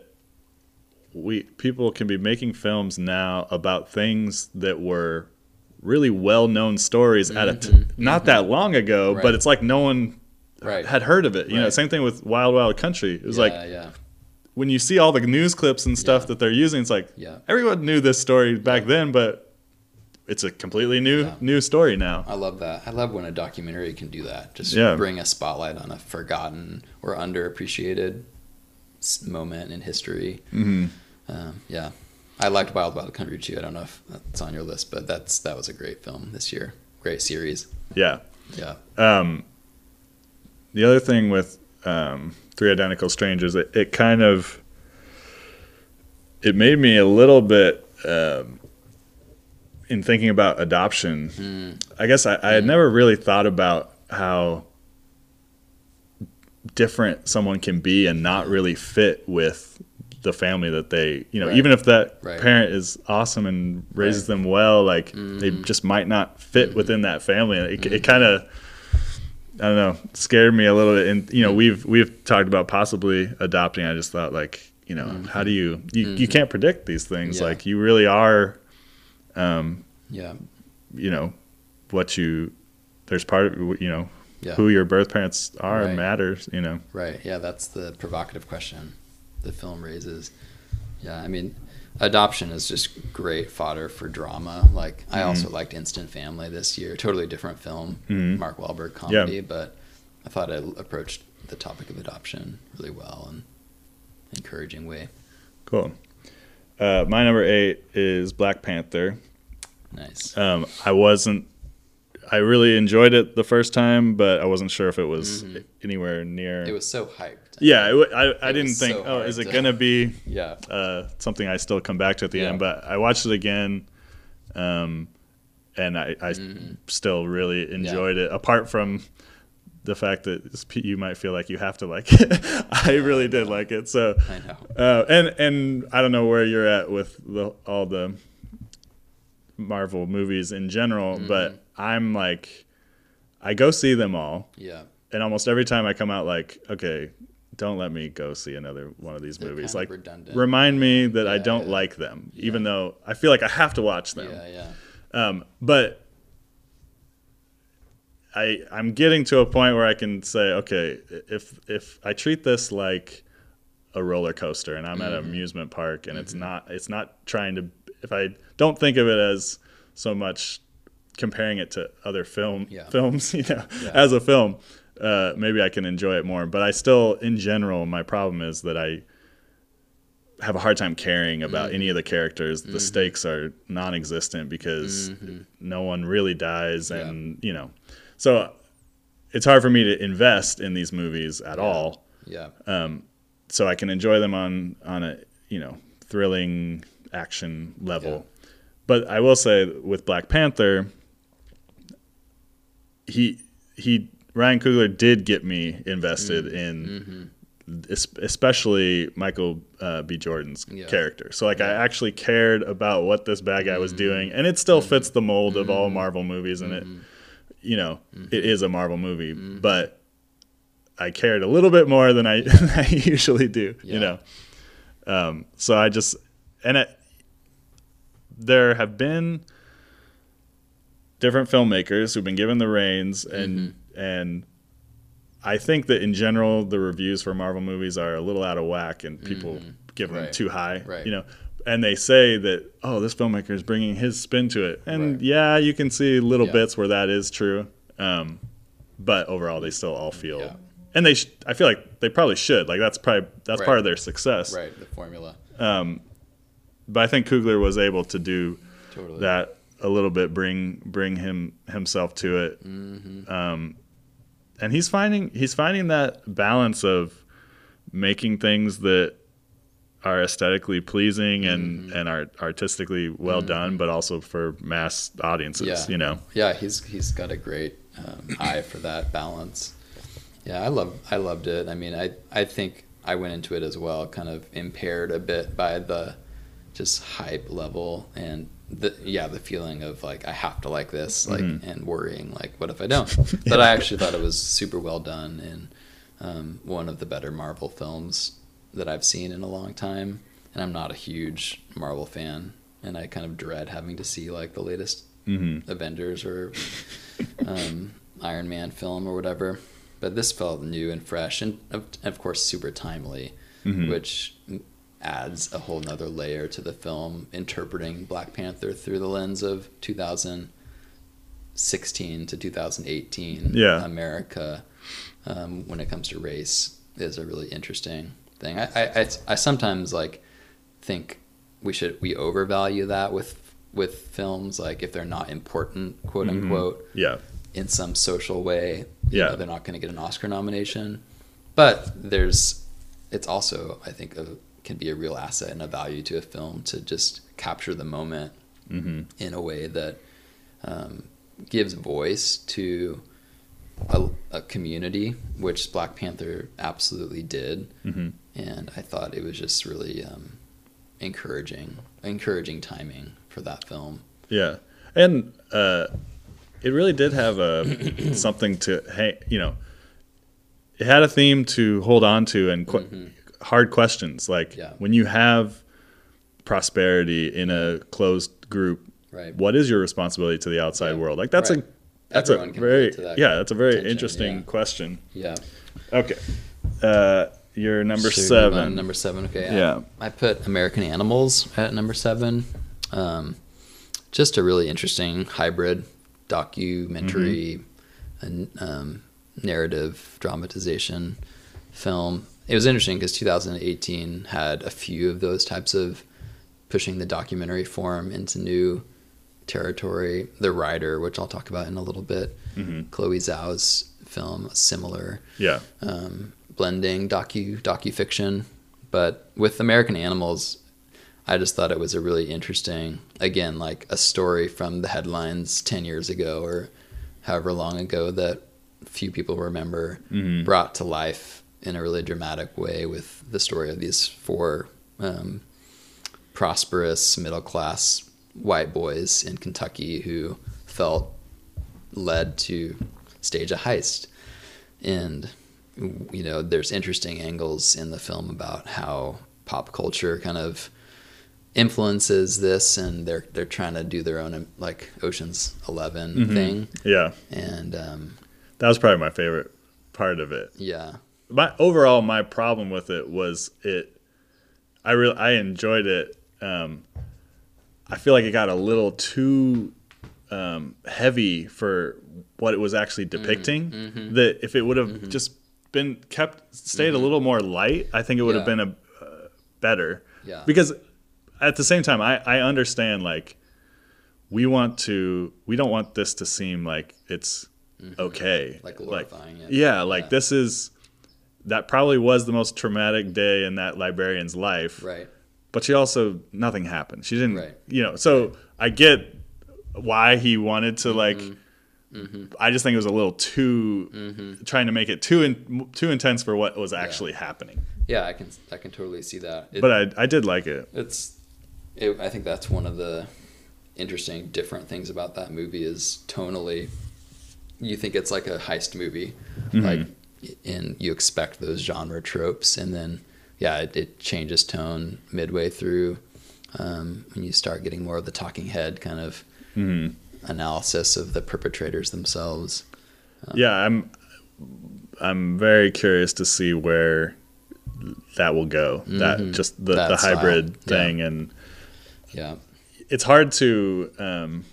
A: we people can be making films now about things that were really well-known stories at a t-
B: Mhm,
A: not
B: mhm.
A: that long ago,
B: Right.
A: but it's like no one
B: Right.
A: had heard of it. You know,
B: Right.
A: same thing with Wild Wild Country. It was
B: yeah,
A: like
B: yeah,
A: when you see all the news clips and stuff
B: Yeah.
A: that they're using, it's like
B: yeah.
A: everyone knew this story back then, but it's a completely new
B: Yeah.
A: new story now.
B: I love that. I love when a documentary can do that. Just
A: Yeah.
B: bring a spotlight on a forgotten or underappreciated s- moment in history.
A: Mm-hmm.
B: Um, yeah, I liked Wild Wild Country too. I don't know if that's on your list, but that's that was a great film this year. Great series.
A: Yeah.
B: Yeah.
A: Um, the other thing with um, Three Identical Strangers, it, it kind of it made me a little bit um, in thinking about adoption. Mm. I guess I, I had mm. never really thought about how different someone can be and not really fit with the family that they, you know, right. even if that right. parent is awesome and raises right. them well, like mm-hmm. they just might not fit mm-hmm. within that family. It, mm-hmm. it kind of, I don't know, scared me a little bit. And, you know, we've, we've talked about possibly adopting. I just thought like, you know, mm-hmm. how do you, you, mm-hmm. you can't predict these things. Yeah. Like you really are, um, yeah, you know, what you, there's part of, you know, yeah. who your birth parents are right. matters, you know.
B: Right. Yeah. That's the provocative question the film raises. Yeah, I mean, adoption is just great fodder for drama. Like, mm-hmm. I also liked Instant Family this year. Totally different film, mm-hmm. Mark Wahlberg comedy, yeah. but I thought I approached the topic of adoption really well and encouraging way.
A: Cool. Uh, my number eight is Black Panther.
B: Nice.
A: Um, I wasn't. I really enjoyed it the first time, but I wasn't sure if it was mm-hmm. anywhere near.
B: It was so hyped.
A: Yeah, it, I I it didn't think, so oh, is it to... gonna be
B: yeah
A: uh, something I still come back to at the
B: yeah.
A: end? But I watched it again, um, and I, I mm-hmm. still really enjoyed yeah. it. Apart from the fact that you might feel like you have to like it, I yeah, really I did like it. So
B: I know,
A: uh, and and I don't know where you're at with the, all the Marvel movies in general, mm-hmm. but I'm like, I go see them all.
B: Yeah.
A: And almost every time I come out like, okay, don't let me go see another one of these
B: They're
A: movies.
B: Kind
A: Like,
B: of redundant.
A: Remind me that
B: yeah,
A: I don't
B: yeah.
A: like them,
B: yeah.
A: even though I feel like I have to watch them.
B: Yeah, yeah.
A: Um, but I, I'm getting to a point where I can say, okay, if if I treat this like a roller coaster and I'm mm-hmm. at an amusement park and mm-hmm. it's not it's not trying to, if I don't think of it as so much comparing it to other film
B: yeah.
A: films, you know,
B: yeah.
A: as a film, uh, maybe I can enjoy it more. But I still, in general, my problem is that I have a hard time caring about mm-hmm. any of the characters. The mm-hmm. stakes are non-existent because mm-hmm. no one really dies, and yeah. you know, so it's hard for me to invest in these movies at
B: yeah.
A: all.
B: Yeah.
A: Um, so I can enjoy them on on a you know thrilling action level. Yeah. But I will say with Black Panther, he he Ryan Coogler did get me invested mm-hmm. in, mm-hmm. especially Michael uh, B. Jordan's yeah. character. So like yeah. I actually cared about what this bad guy mm-hmm. was doing, and it still mm-hmm. fits the mold mm-hmm. of all Marvel movies, and mm-hmm. it you know mm-hmm. it is a Marvel movie, mm-hmm. but I cared a little bit more than I, yeah. than I usually do. Yeah. You know, um, so I just and it. There have been different filmmakers who've been given the reins, and mm-hmm. and I think that in general the reviews for Marvel movies are a little out of whack, and people mm-hmm. give them
B: right.
A: too high,
B: right.
A: you know. And they say that, oh, this filmmaker is bringing his spin to it, and right. yeah, you can see little yeah. bits where that is true, um, but overall they still all feel, yeah. and they sh- I feel like they probably should, like that's probably that's
B: right.
A: part of their success,
B: right? The formula.
A: Um, But I think Coogler was able to do
B: totally.
A: that a little bit, bring bring him himself to it,
B: mm-hmm.
A: um, and he's finding he's finding that balance of making things that are aesthetically pleasing and, mm-hmm. and are artistically well mm-hmm. done, but also for mass audiences.
B: Yeah.
A: You know,
B: yeah, he's he's got a great um, eye for that balance. Yeah, I love I loved it. I mean, I I think I went into it as well, kind of impaired a bit by the just hype level and the yeah the feeling of like I have to like this, like mm-hmm. and worrying like what if I don't. yeah. But I actually thought it was super well done and um, one of the better Marvel films that I've seen in a long time. And I'm not a huge Marvel fan, and I kind of dread having to see like the latest mm-hmm. Avengers or um, Iron Man film or whatever. But this felt new and fresh, and of, of course super timely, mm-hmm. which adds a whole nother layer to the film, interpreting Black Panther through the lens of two thousand sixteen to two thousand eighteen
A: yeah.
B: America. Um, when it comes to race, is a really interesting thing. I, I, I, I sometimes like think we should we overvalue that with with films, like if they're not important, quote unquote,
A: mm-hmm. yeah,
B: in some social way, you
A: yeah,
B: know, they're not going to get an Oscar nomination. but there's, it's also, I think, a, can be a real asset and a value to a film to just capture the moment mm-hmm. in a way that um, gives voice to a, a community, which Black Panther absolutely did. Mm-hmm. And I thought it was just really um, encouraging, encouraging timing for that film.
A: Yeah. And uh, it really did have a something to, hey, you know, it had a theme to hold on to and qu- mm-hmm. hard questions. Like yeah. when you have prosperity in a closed group, right. what is your responsibility to the outside yeah. world? Like that's right. a that's Everyone a very that yeah that's a very tension, interesting yeah. question.
B: Yeah.
A: Okay. Uh, you're number Should seven.
B: Number seven. Okay. Yeah. I, I put American Animals at number seven. Um, just a really interesting hybrid documentary mm-hmm. and um, narrative dramatization film. It was interesting because two thousand eighteen had a few of those types of pushing the documentary form into new territory. The Rider, which I'll talk about in a little bit, mm-hmm. Chloe Zhao's film, similar.
A: Yeah.
B: Um, blending docu docu-fiction. But with American Animals, I just thought it was a really interesting, again, like a story from the headlines ten years ago or however long ago that few people remember, mm-hmm. brought to life in a really dramatic way with the story of these four um, prosperous middle-class white boys in Kentucky who felt led to stage a heist. And, you know, there's interesting angles in the film about how pop culture kind of influences this, and they're they're trying to do their own like Ocean's Eleven mm-hmm. thing.
A: Yeah.
B: And um,
A: that was probably my favorite part of it.
B: Yeah.
A: My overall my problem with it was it I really I enjoyed it. Um, I feel like it got a little too um, heavy for what it was actually depicting. Mm-hmm. That if it would have mm-hmm. just been kept stayed mm-hmm. a little more light, I think it would yeah. have been a uh, better.
B: Yeah.
A: Because at the same time, I, I understand like we want to we don't want this to seem like it's mm-hmm. okay.
B: Like glorifying
A: like,
B: it.
A: Yeah, like yeah. this is that probably was the most traumatic day in that librarian's life.
B: Right.
A: But she also, nothing happened. She didn't,
B: right.
A: you know, so
B: right.
A: I get why he wanted to, like,
B: mm-hmm. Mm-hmm.
A: I just think it was a little too, mm-hmm. trying to make it too in, too intense for what was actually
B: yeah.
A: happening.
B: Yeah, I can I can totally see that. It,
A: but I I did like it.
B: It's, it, I think that's one of the interesting, different things about that movie is tonally, you think it's like a heist movie, mm-hmm. like, and you expect those genre tropes, and then yeah, it, it changes tone midway through um, when you start getting more of the talking head kind of mm-hmm. analysis of the perpetrators themselves.
A: Um, yeah, I'm I'm very curious to see where that will go. Mm-hmm. That just the, that the hybrid style. thing,
B: yeah.
A: and
B: yeah,
A: it's hard to um,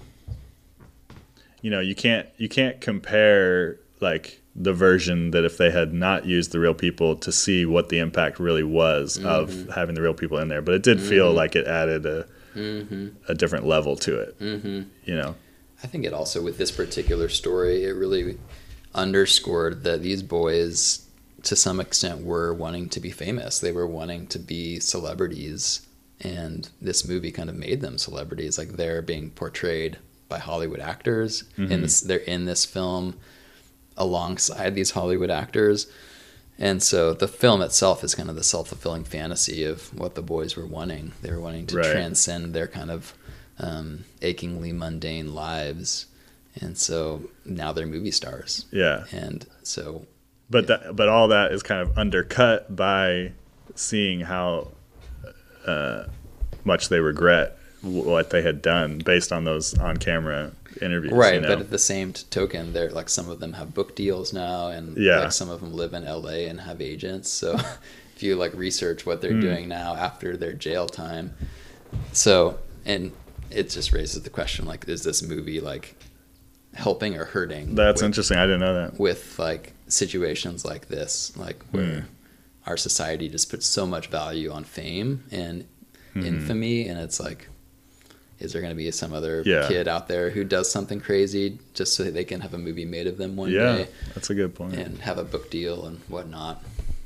A: you know you can't you can't compare like the version that if they had not used the real people to see what the impact really was mm-hmm. of having the real people in there. But it did mm-hmm. feel like it added a mm-hmm. a different level to it.
B: Mm-hmm.
A: You know,
B: I think it also, with this particular story, it really underscored that these boys, to some extent, were wanting to be famous. They were wanting to be celebrities. And this movie kind of made them celebrities. Like, they're being portrayed by Hollywood actors. Mm-hmm. In this, they're in this film alongside these Hollywood actors, and so the film itself is kind of the self-fulfilling fantasy of what the boys were wanting. They were wanting to right. transcend their kind of um, achingly mundane lives, and so now they're movie stars.
A: Yeah,
B: and so,
A: but
B: yeah.
A: that, but all that is kind of undercut by seeing how uh, much they regret what they had done based on those on-camera interviews,
B: right?
A: You know?
B: But at the same token, they're like, some of them have book deals now, and
A: yeah.
B: like some of them live in L A and have agents. So if you like research what they're mm. doing now after their jail time, so and it just raises the question, like, is this movie like helping or hurting?
A: That's
B: with,
A: interesting. I didn't know that.
B: With like situations like this, like where mm. our society just puts so much value on fame and mm-hmm. infamy, and it's like, is there going to be some other
A: yeah.
B: kid out there who does something crazy just so they can have a movie made of them one
A: yeah,
B: day?
A: That's a good point.
B: And have a book deal and whatnot.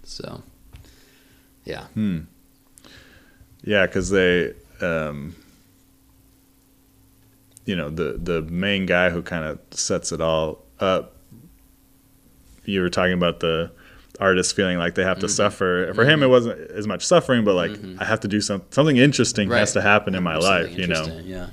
B: So, yeah.
A: Hmm. Yeah, because they, um, you know, the the main guy who kind of sets it all up. You were talking about the artist feeling like they have to mm-hmm. suffer. For mm-hmm. him, it wasn't as much suffering, but like mm-hmm. I have to do some something interesting right. has to happen in my life. You know.
B: Yeah.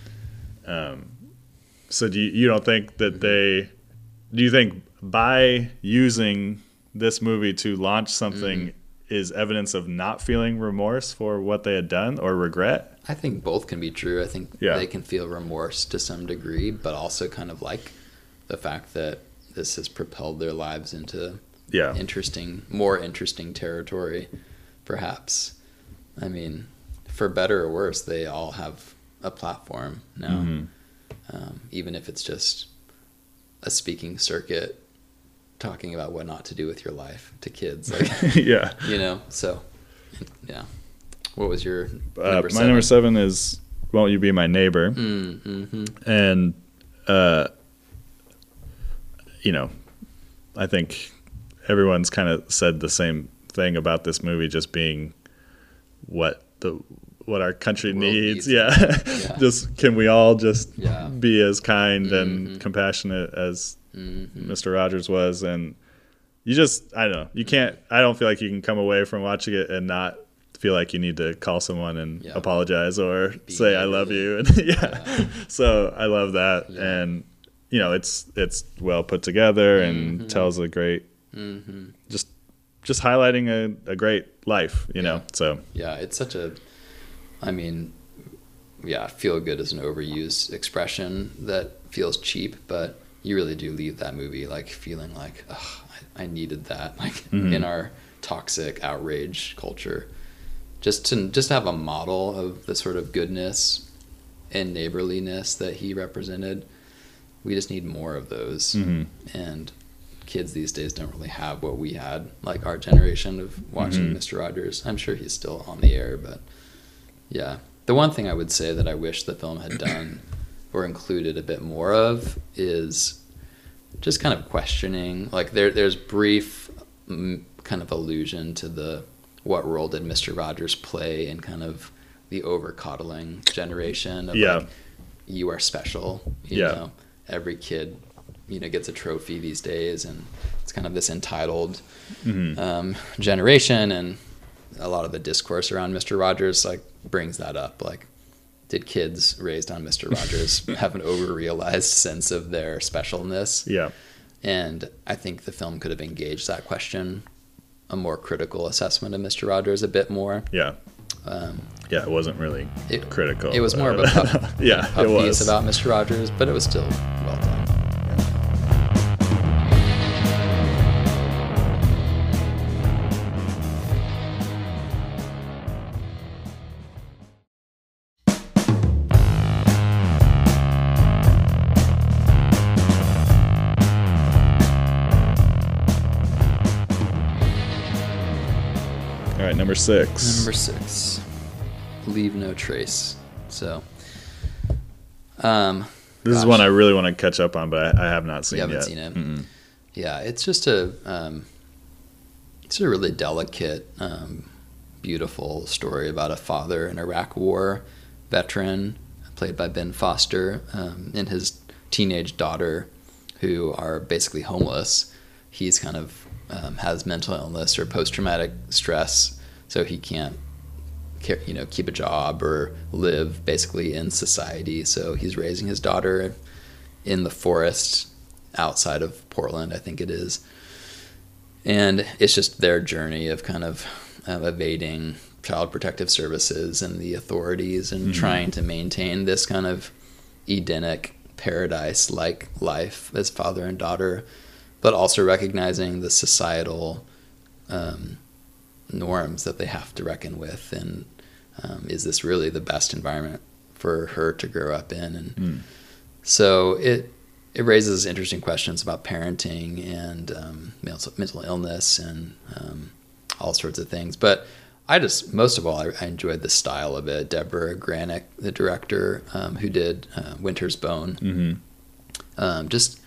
A: Um. So do you, you don't think that mm-hmm. they? Do you think by using this movie to launch something mm-hmm. is evidence of not feeling remorse for what they had done or regret?
B: I think both can be true. I think
A: yeah.
B: they can feel remorse to some degree, but also kind of like the fact that this has propelled their lives into
A: yeah.
B: interesting, more interesting territory, perhaps. I mean, for better or worse, they all have a platform now,
A: mm-hmm.
B: um, even if it's just a speaking circuit talking about what not to do with your life to kids. Like,
A: yeah.
B: You know, so, yeah. What was your
A: uh,
B: number
A: my
B: seven?
A: number seven is Won't You Be My Neighbor?
B: Mm-hmm.
A: And, uh, you know, I think everyone's kind of said the same thing about this movie just being what the what our country needs. needs. Yeah. yeah. Just can we all just
B: yeah.
A: be as kind
B: mm-hmm.
A: and compassionate as
B: mm-hmm.
A: Mister Rogers was? And you just, I don't know, you can't, I don't feel like you can come away from watching it and not feel like you need to call someone and
B: yeah.
A: apologize or
B: be
A: say I love you. And yeah.
B: yeah.
A: So I love that.
B: Yeah.
A: And you know, it's it's well put together and
B: mm-hmm.
A: tells a great
B: mm-hmm.
A: just just highlighting a, a great life, you
B: yeah.
A: know. So
B: yeah, it's such a I mean, yeah, feel good is an overused expression that feels cheap, but you really do leave that movie like feeling like, oh, I, I needed that, like
A: mm-hmm.
B: in our toxic outrage culture. Just to just to have a model of the sort of goodness and neighborliness that he represented. We just need more of those.
A: Mm-hmm.
B: And kids these days don't really have what we had, like our generation of watching
A: mm-hmm.
B: Mister Rogers. I'm sure he's still on the air, but yeah. The one thing I would say that I wish the film had done or included a bit more of is just kind of questioning, like there there's brief m- kind of allusion to the what role did Mister Rogers play in kind of the over coddling generation of
A: yeah.
B: like, you are special, you
A: yeah.
B: know. Every kid, you know, gets a trophy these days, and it's kind of this entitled
A: mm-hmm.
B: um, generation, and a lot of the discourse around Mister Rogers like brings that up. Like, did kids raised on Mister Rogers have an over-realized sense of their specialness?
A: Yeah.
B: And I think the film could have engaged that question, a more critical assessment of Mister Rogers a bit more.
A: Yeah.
B: Um,
A: yeah, it wasn't really
B: it,
A: critical.
B: It was more of a puff,
A: yeah,
B: puff
A: it was.
B: piece about Mister Rogers, but it was still well done.
A: All right, number six.
B: Number six, Leave No Trace. So, um,
A: this
B: gosh.
A: is one I really want to catch up on, but I, I have not seen
B: you haven't
A: yet.
B: seen it.
A: Mm-mm.
B: Yeah, it's just a, um, it's a really delicate, um, beautiful story about a father, an Iraq War veteran, played by Ben Foster, um, and his teenage daughter, who are basically homeless. He's kind of um, has mental illness or post-traumatic stress, so he can't, you know, keep a job or live basically in society. So he's raising his daughter in the forest outside of Portland, I think it is. And it's just their journey of kind of uh, evading Child Protective Services and the authorities and mm-hmm. trying to maintain this kind of Edenic paradise-like life as father and daughter, but also recognizing the societal um, norms that they have to reckon with. And um, is this really the best environment for her to grow up in? And
A: mm.
B: so it it raises interesting questions about parenting and um, mental illness and um, all sorts of things. But I just, most of all, I, I enjoyed the style of it. Deborah Granick, the director um, who did uh, Winter's Bone,
A: mm-hmm.
B: um, just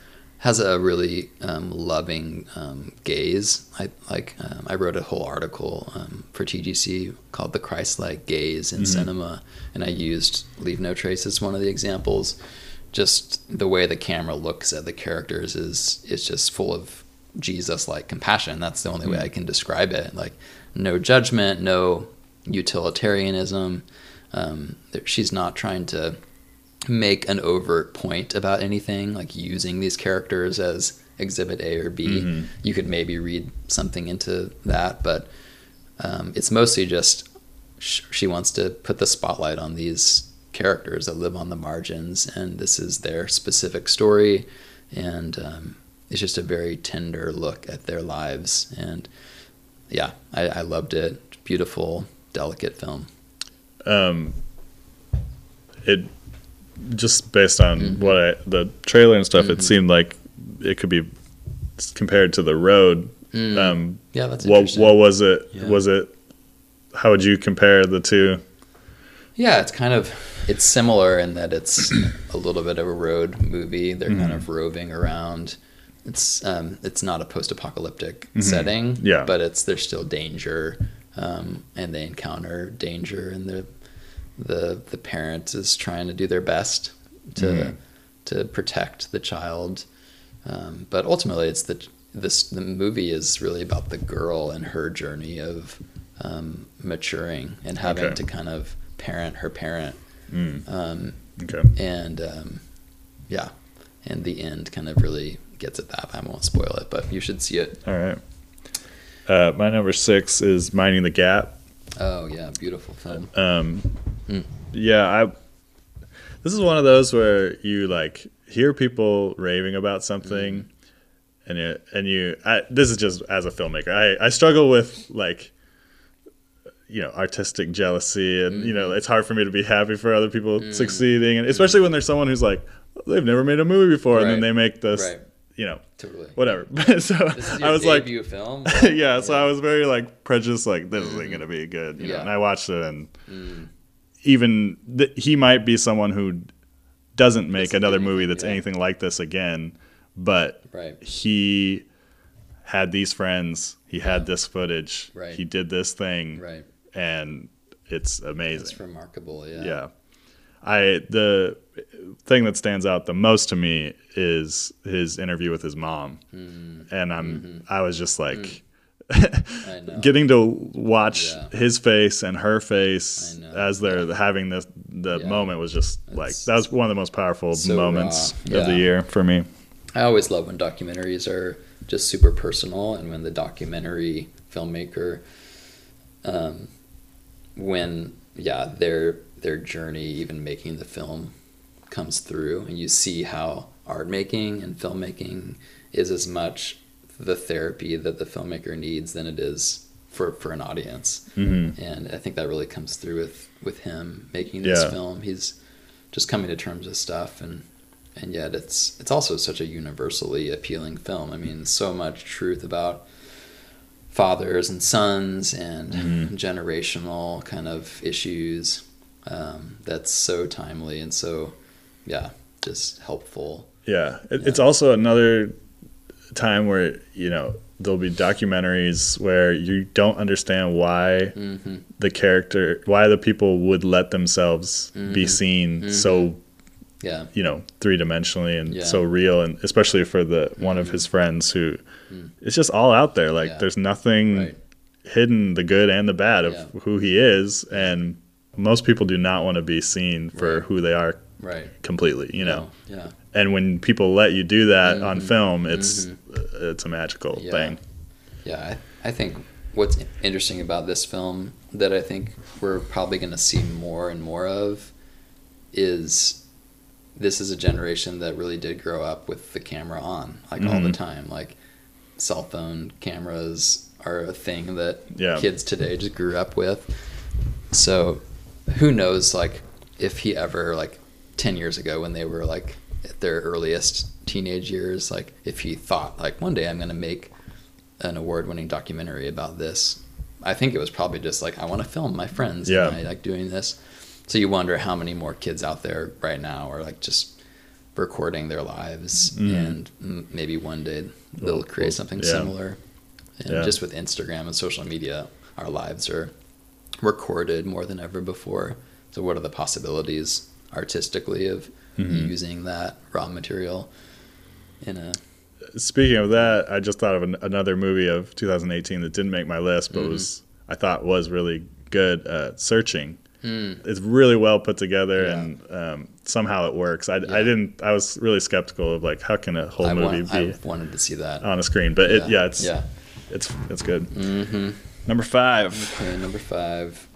B: has a really um, loving um, gaze. I like. Um, I wrote a whole article um, for T G C called "The Christ-like Gaze in mm-hmm. Cinema," and I used "Leave No Trace" as one of the examples. Just the way the camera looks at the characters is is just full of Jesus-like compassion. That's the only mm-hmm. way I can describe it. Like no judgment, no utilitarianism. Um, she's not trying to make an overt point about anything, like using these characters as exhibit A or B. Mm-hmm. You could maybe read something into that, but um, it's mostly just sh- she wants to put the spotlight on these characters that live on the margins, and this is their specific story, and um, it's just a very tender look at their lives. And yeah, I, I loved it. Beautiful, delicate film.
A: Um, it just based on mm-hmm. what I, the trailer and stuff, mm-hmm. it seemed like it could be compared to The Road.
B: Mm. Um, yeah, that's
A: what,
B: interesting.
A: What was it?
B: Yeah.
A: Was it? How would you compare the two?
B: Yeah, it's kind of it's similar in that it's a little bit of a road movie. They're mm-hmm. kind of roving around. It's um, it's not a post-apocalyptic mm-hmm. setting,
A: yeah,
B: but it's there's still danger, um, and they encounter danger, and the the the parent is trying to do their best to mm-hmm. to protect the child, um, but ultimately it's the this the movie is really about the girl and her journey of um, maturing and having
A: okay.
B: to kind of parent her parent,
A: mm.
B: um,
A: okay,
B: and um, yeah, and the end kind of really gets at that. I won't spoil it, but you should see it.
A: All right. Uh, my number six is Minding the Gap.
B: Oh yeah, beautiful film.
A: Um, mm. Yeah, I. This is one of those where you like hear people raving about something, mm. and you and you. I, this is just as a filmmaker. I I struggle with like, you know, artistic jealousy, and mm-hmm. you know, it's hard for me to be happy for other people mm. succeeding, and especially when there's someone who's like, they've never made a movie before, right. and then they make this. Right. You know,
B: totally.
A: Whatever. so
B: this is your
A: I was
B: debut
A: like,
B: film?
A: yeah,
B: yeah.
A: So I was very like prejudiced, like this mm. isn't gonna be good. You
B: yeah.
A: know? And I watched it, and
B: mm.
A: even th- he might be someone who doesn't make
B: that's
A: another
B: anything,
A: movie that's
B: yeah.
A: anything like this again. But
B: right.
A: he had these friends. He yeah. had this footage.
B: Right.
A: He did this thing.
B: Right.
A: And it's amazing.
B: It's remarkable. Yeah.
A: Yeah. I the thing that stands out the most to me is his interview with his mom, mm. and I'm mm-hmm. I was just like
B: mm.
A: getting to watch
B: yeah.
A: his face and her face as they're yeah. having this the yeah. moment was just it's like that was one of the most powerful
B: so
A: moments
B: raw.
A: of
B: yeah.
A: the year for me.
B: I always love when documentaries are just super personal, and when the documentary filmmaker, um, when yeah they're their journey, even making the film, comes through, and you see how art making and filmmaking is as much the therapy that the filmmaker needs than it is for, for an audience.
A: Mm-hmm.
B: And I think that really comes through with, with him making this
A: yeah.
B: film. He's just coming to terms with stuff, and and yet it's it's also such a universally appealing film. I mean, so much truth about fathers and sons and mm-hmm. generational kind of issues. Um, that's so timely and so, yeah, just helpful.
A: Yeah. It,
B: yeah.
A: It's also another time where, you know, there'll be documentaries where you don't understand why
B: mm-hmm.
A: the character, why the people would let themselves
B: mm-hmm.
A: be seen
B: mm-hmm.
A: so,
B: yeah,
A: you know, three-dimensionally and
B: yeah.
A: so real, and especially for the one mm-hmm. of his friends who
B: mm.
A: it's just all out there. Like,
B: yeah.
A: there's nothing
B: right.
A: hidden, the good and the bad of
B: yeah.
A: who he is, and most people do not want to be seen for
B: right.
A: who they are
B: right.
A: completely, you know.
B: Yeah. yeah.
A: And when people let you do that
B: mm-hmm.
A: on film, it's
B: mm-hmm.
A: it's a magical
B: yeah.
A: thing.
B: Yeah, I, I think what's interesting about this film that I think we're probably going to see more and more of is this is a generation that really did grow up with the camera on, like mm-hmm. all the time. Like cell phone cameras are a thing that
A: yeah.
B: kids today just grew up with. So who knows, like, if he ever, like, ten years ago when they were, like, at their earliest teenage years, like, if he thought, like, one day I'm going to make an award-winning documentary about this. I think it was probably just, like, I want to film my friends
A: yeah.
B: and I like doing this. So you wonder how many more kids out there right now are, like, just recording their lives,
A: Mm.
B: and m- maybe one day they'll create something
A: Yeah.
B: similar. And
A: Yeah.
B: just with Instagram and social media, our lives are recorded more than ever before. So what are the possibilities artistically of
A: Mhm.
B: using that raw material in a
A: Speaking of that, I just thought of an, another movie of two thousand eighteen that didn't make my list, but
B: Mhm.
A: was I thought was really good. Uh, Searching.
B: mm,
A: It's really well put together,
B: Yeah.
A: and um, somehow it works. I,
B: Yeah.
A: I didn't. I was really skeptical of like how can a whole
B: I,
A: movie
B: want,
A: be
B: I wanted to see that.
A: on a screen, but it yeah it's
B: yeah.
A: it's it's good.
B: Mm-hmm.
A: Number five.
B: Okay, number five.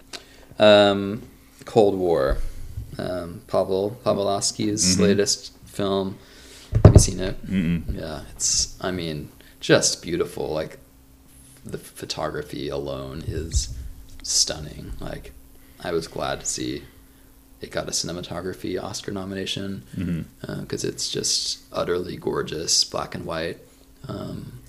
B: Um, Cold War. Um, Pavel Pavlovsky's
A: Mhm.
B: latest film. Have you seen it?
A: Mm-mm.
B: Yeah, it's, I mean, just beautiful. Like, the photography alone is stunning. Like, I was glad to see it got a cinematography Oscar nomination,
A: Mhm.
B: because it's just utterly gorgeous, black and white um,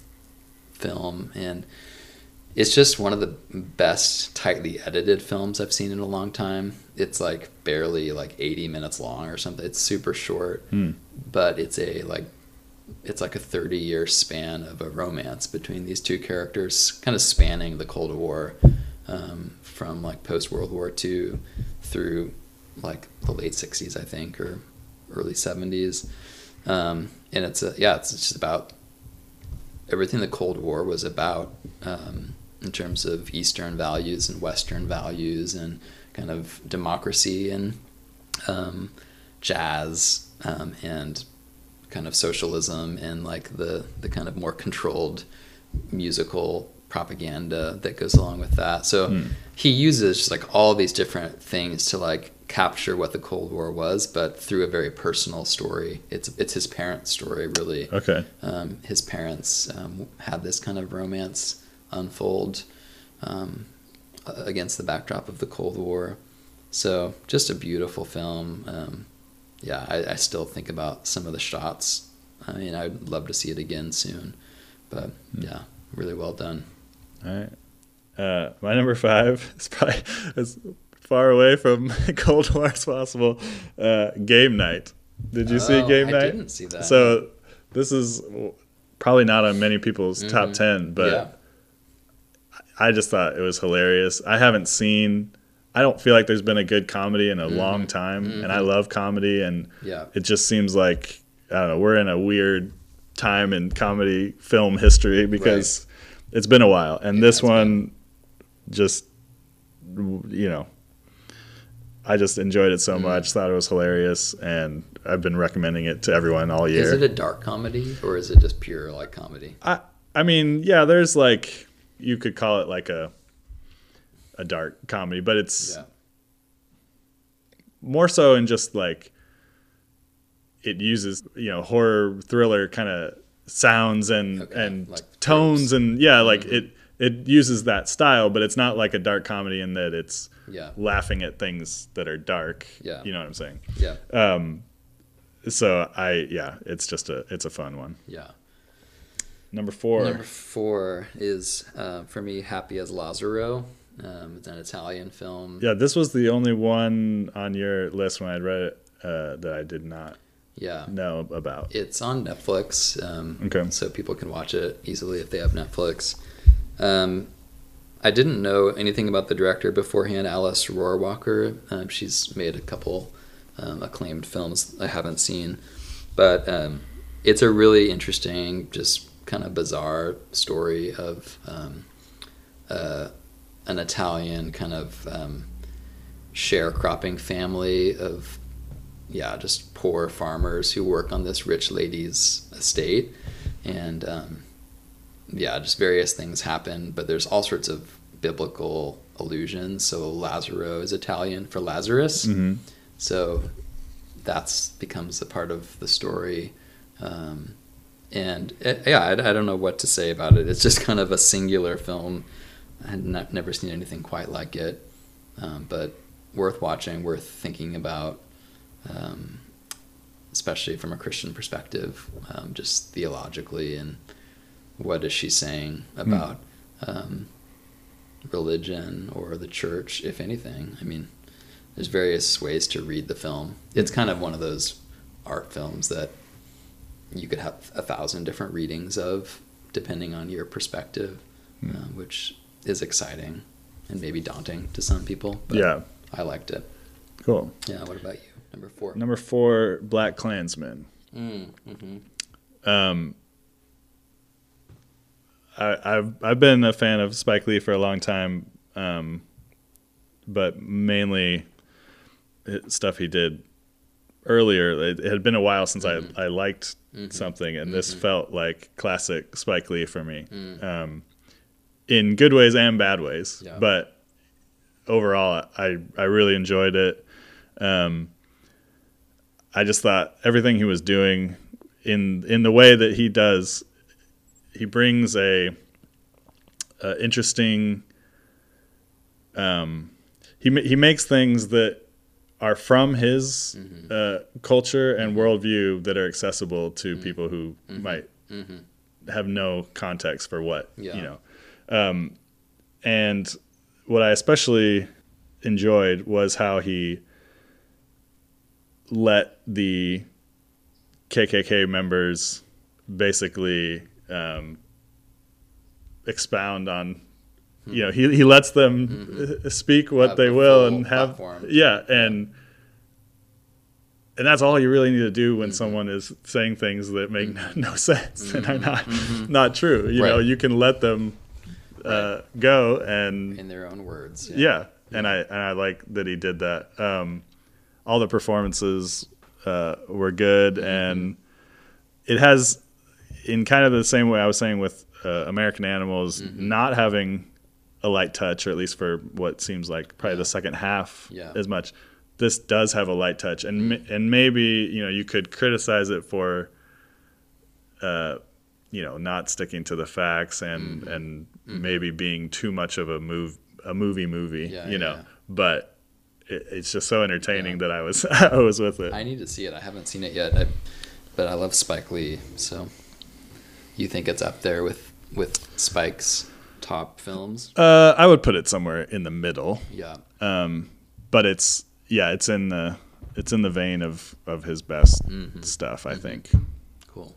B: film. And it's just one of the best tightly edited films I've seen in a long time. It's like barely like eighty minutes long or something. It's super short,
A: Mm.
B: but it's a like it's like a thirty year span of a romance between these two characters, kind of spanning the Cold War, um, from like post World War Two through like the late sixties, I think, or early seventies. Um, and it's a, yeah, it's just about everything the Cold War was about, um, in terms of Eastern values and Western values and kind of democracy and um, jazz, um, and kind of socialism and like the, the kind of more controlled musical propaganda that goes along with that. So
A: Mm.
B: he uses just like all these different things to like capture what the Cold War was, but through a very personal story. It's it's his parents' story, really.
A: Okay.
B: Um, his parents um, had this kind of romance unfold um, against the backdrop of the Cold War. So just a beautiful film. Um, yeah, I, I still think about some of the shots. I mean, I'd love to see it again soon. But yeah, really well done.
A: All right. Uh, my number five is probably as far away from Cold War as possible. Uh, Game Night. Did you see
B: Oh,
A: Game
B: I
A: Night?
B: didn't see that.
A: So this is probably not on many people's top
B: Mhm.
A: ten, but
B: Yeah.
A: I just thought it was hilarious. I haven't seen. I don't feel like there's been a good comedy in a
B: Mhm.
A: long time, and I
B: Mhm.
A: love comedy, and
B: Yeah.
A: it just seems like I don't know. We're in a weird time in comedy film history because it's been a while, and
B: It
A: this
B: has been.
A: one just you know I just enjoyed it so
B: Mm.
A: much. Thought it was hilarious, and I've been recommending it to everyone all year.
B: Is it a dark comedy or is it just pure like comedy?
A: I I mean, yeah, there's like you could call it like a a dark comedy, but it's
B: Yeah.
A: more so in just like it uses, you know, horror thriller kind of sounds and
B: Okay,
A: and
B: like
A: tones
B: tropes.
A: and yeah, like
B: Mhm.
A: it it uses that style, but it's not like a dark comedy in that it's
B: Yeah.
A: laughing at things that are dark.
B: Yeah.
A: You know what I'm saying?
B: Yeah.
A: Um so I yeah, it's just a it's a fun one.
B: Yeah.
A: Number four.
B: Number four is, uh, for me, Happy as Lazzaro. Um, it's an Italian film.
A: Yeah, this was the only one on your list when I read it uh, that I did not
B: Yeah.
A: know about.
B: It's on Netflix, um,
A: Okay.
B: so people can watch it easily if they have Netflix. Um, I didn't know anything about the director beforehand, Alice Rohrwacher. Um, she's made a couple um, acclaimed films I haven't seen, but um, it's a really interesting, just kind of bizarre story of um, uh, an Italian kind of um, sharecropping family of yeah, just poor farmers who work on this rich lady's estate, and um, yeah, just various things happen. But there's all sorts of biblical allusions. So Lazzaro is Italian for Lazarus,
A: Mm-hmm.
B: so that's becomes a part of the story. Um, and it, yeah, I, I don't know what to say about it. It's just kind of a singular film. I had not, never seen anything quite like it, um, but worth watching, worth thinking about. Um, especially from a Christian perspective, um, just theologically, and what is she saying about um, religion or the church, if anything. I mean, there's various ways to read the film. It's kind of one of those art films that you could have a thousand different readings of, depending on your perspective, mm. uh, which is exciting and maybe daunting to some people. But
A: yeah.
B: I liked it.
A: Cool.
B: Yeah, what about you? Number four.
A: Number four, Black Klansman.
B: Mm, mm-hmm.
A: Um, I, I've I've been a fan of Spike Lee for a long time, um, but mainly stuff he did earlier. It, it had been a while since mm-hmm. I I liked mm-hmm. something, and mm-hmm. this felt like classic Spike Lee for me, mm. um, in good ways and bad ways.
B: Yeah.
A: But overall, I I really enjoyed it. Um, I just thought everything he was doing in in the way that he does, he brings a, a interesting. Um, he he makes things that are from his mm-hmm. uh, culture and mm-hmm. worldview that are accessible to mm-hmm. people who mm-hmm. might mm-hmm. have no context for what yeah. you know. Um, and what I especially enjoyed was how he let the K K K members basically um, expound on, mm-hmm. you know, he he lets them mm-hmm. speak what
B: have
A: they will and have,
B: platform.
A: yeah, and and that's all you really need to do when
B: mm-hmm.
A: someone is saying things that make
B: mm-hmm.
A: no sense mm-hmm. and are not
B: mm-hmm.
A: not true. You
B: right.
A: know, you can let them uh,
B: right.
A: go and
B: in their own words.
A: Yeah, yeah. yeah. and I and I like that he did that. Um, all the performances uh, were good, mm-hmm. and it has, in kind of the same way I was saying with uh, American Animals, mm-hmm. not having a light touch, or at least for what seems like probably yeah. the second half
B: yeah.
A: as much. This does have a light touch, and mm-hmm. and maybe you know you could criticize it for, uh, you know, not sticking to the facts and mm-hmm. and mm-hmm. maybe being too much of a move a movie movie,
B: yeah,
A: you know,
B: yeah.
A: but. It's just so entertaining yeah. that I was I was with it.
B: I need to see it. I haven't seen it yet, I, but I love Spike Lee. So, you think it's up there with with Spike's top films?
A: Uh, I would put it somewhere in the middle.
B: Yeah.
A: Um, but it's yeah, it's in the it's in the vein of, of his best mm-hmm. stuff, I mm-hmm. think.
B: Cool.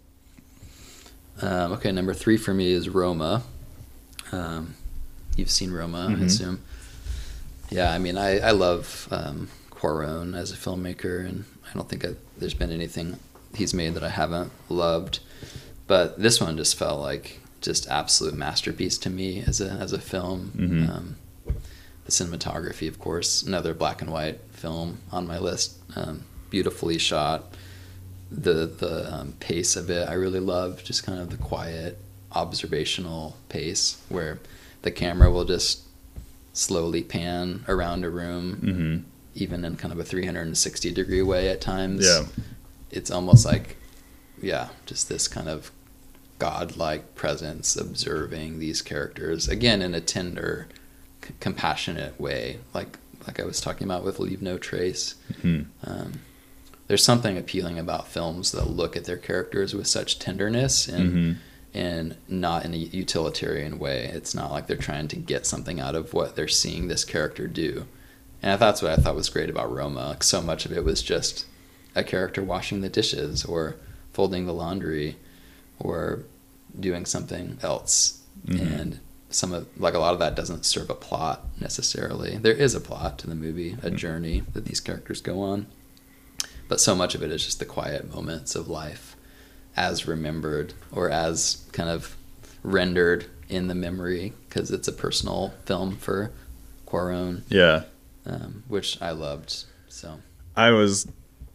B: Um, okay, number three for me is Roma. Um, you've seen Roma, mm-hmm. I assume. Yeah, I mean, I, I love um, Cuarón as a filmmaker, and I don't think I've, there's been anything he's made that I haven't loved. But this one just felt like just absolute masterpiece to me as a as a film. Mm-hmm. Um, the cinematography, of course, another black and white film on my list. Um, beautifully shot. The the um, pace of it I really love, just kind of the quiet, observational pace where the camera will just slowly pan around a room, mm-hmm. even in kind of a three hundred sixty degree way at times.
A: Yeah.
B: It's almost like, yeah, just this kind of godlike presence observing these characters, again, in a tender, c- compassionate way, like like I was talking about with Leave No Trace. Mm-hmm. Um, there's something appealing about films that look at their characters with such tenderness and mm-hmm. and not in a utilitarian way. It's not like they're trying to get something out of what they're seeing this character do. And that's what I thought was great about Roma. Like, so much of it was just a character washing the dishes or folding the laundry or doing something else. Mm-hmm. And some of, like a lot of that doesn't serve a plot necessarily. There is a plot to the movie, a journey that these characters go on. But so much of it is just the quiet moments of life, as remembered or as kind of rendered in the memory, because it's a personal film for Cuarón.
A: Yeah.
B: Um, which I loved. So
A: I was,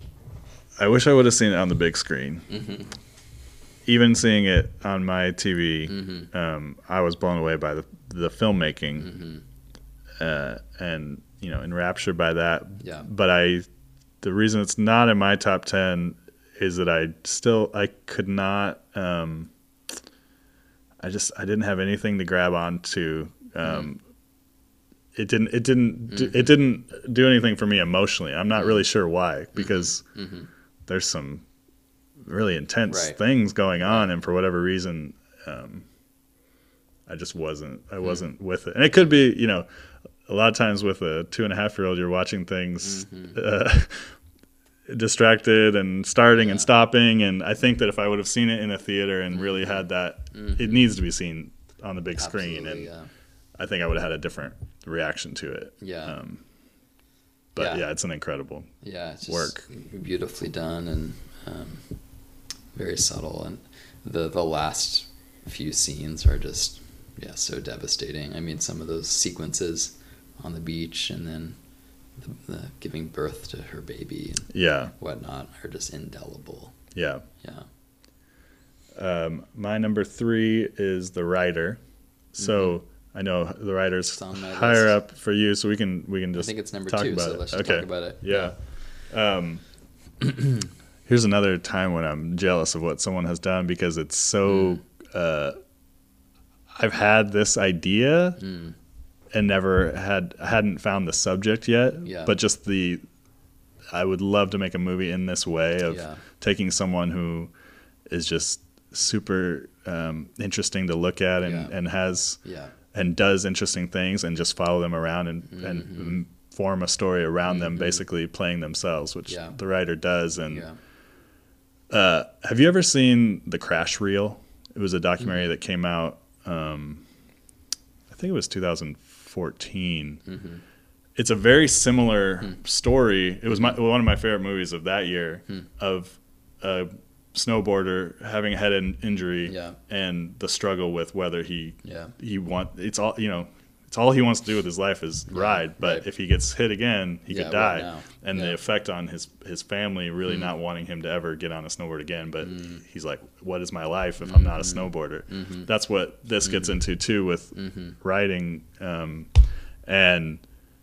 A: I wish I would have seen it on the big screen. Mm-hmm. Even seeing it on my T V, mm-hmm. um, I was blown away by the the filmmaking, mm-hmm. uh, and you know, enraptured by that.
B: Yeah.
A: But I, the reason it's not in my top ten is that I still I could not um, I just I didn't have anything to grab onto. Um, mm-hmm. It didn't it didn't mm-hmm. it didn't do anything for me emotionally. I'm not mm-hmm. really sure why, because mm-hmm. there's some really intense
B: right.
A: things going on, and for whatever reason, um, I just wasn't I wasn't mm-hmm. with it. And it could be, you know, a lot of times with a two and a half year old, you're watching things. Mm-hmm. Uh, distracted and starting
B: Yeah.
A: and stopping. And I think that if I would have seen it in a theater and really had that,
B: Mhm.
A: it needs to be seen on the big screen.
B: Absolutely,
A: And
B: yeah.
A: I think I would have had a different reaction to it.
B: Yeah.
A: Um, but
B: Yeah.
A: yeah. it's an incredible
B: Yeah, it's just
A: work.
B: beautifully done and um, very subtle. And the the last few scenes are just yeah so devastating. I mean, some of those sequences on the beach and then the, the giving birth to her baby and
A: Yeah.
B: whatnot are just indelible.
A: Yeah.
B: Yeah.
A: Um, my number three is The Rider. So I know The Rider's
B: It's on my
A: higher
B: list.
A: up for you, so we can we can
B: I
A: just
B: think it's number
A: talk
B: two,
A: about
B: so
A: it.
B: let's just
A: okay.
B: talk about it.
A: Yeah. Um, here's another time when I'm jealous of what someone has done because it's so.
B: Mm.
A: Uh, I've had this idea
B: Mm.
A: and never had hadn't found the subject yet.
B: Yeah.
A: But just the, I would love to make a movie in this way of
B: Yeah.
A: taking someone who is just super um, interesting to look at and,
B: Yeah.
A: and has
B: Yeah.
A: and does interesting things and just follow them around and, and
B: Mhm.
A: form a story around them,
B: Mhm.
A: basically playing themselves, which
B: Yeah.
A: the writer does. And
B: Yeah.
A: uh, have you ever seen The Crash Reel? It was a documentary
B: Mm-hmm.
A: that came out, um, I think it was two thousand fourteen.
B: Mm-hmm.
A: It's a very similar
B: Hmm.
A: story. It was my, one of my favorite movies of that year
B: Hmm.
A: of a snowboarder having a head in, injury
B: Yeah.
A: and the struggle with whether he
B: Yeah.
A: he want it's all you know it's all he wants to do with his life is
B: Yeah,
A: ride, but
B: right.
A: if he gets hit again he
B: Yeah,
A: could
B: what
A: die.
B: now?
A: And the
B: Yeah.
A: effect on his his family really
B: Mm.
A: not wanting him to ever get on a snowboard again, but
B: Mm.
A: he's like, what is my life if I'm not a
B: Mhm.
A: snowboarder?
B: Mhm.
A: That's what this gets into too with
B: Mhm.
A: writing, um, and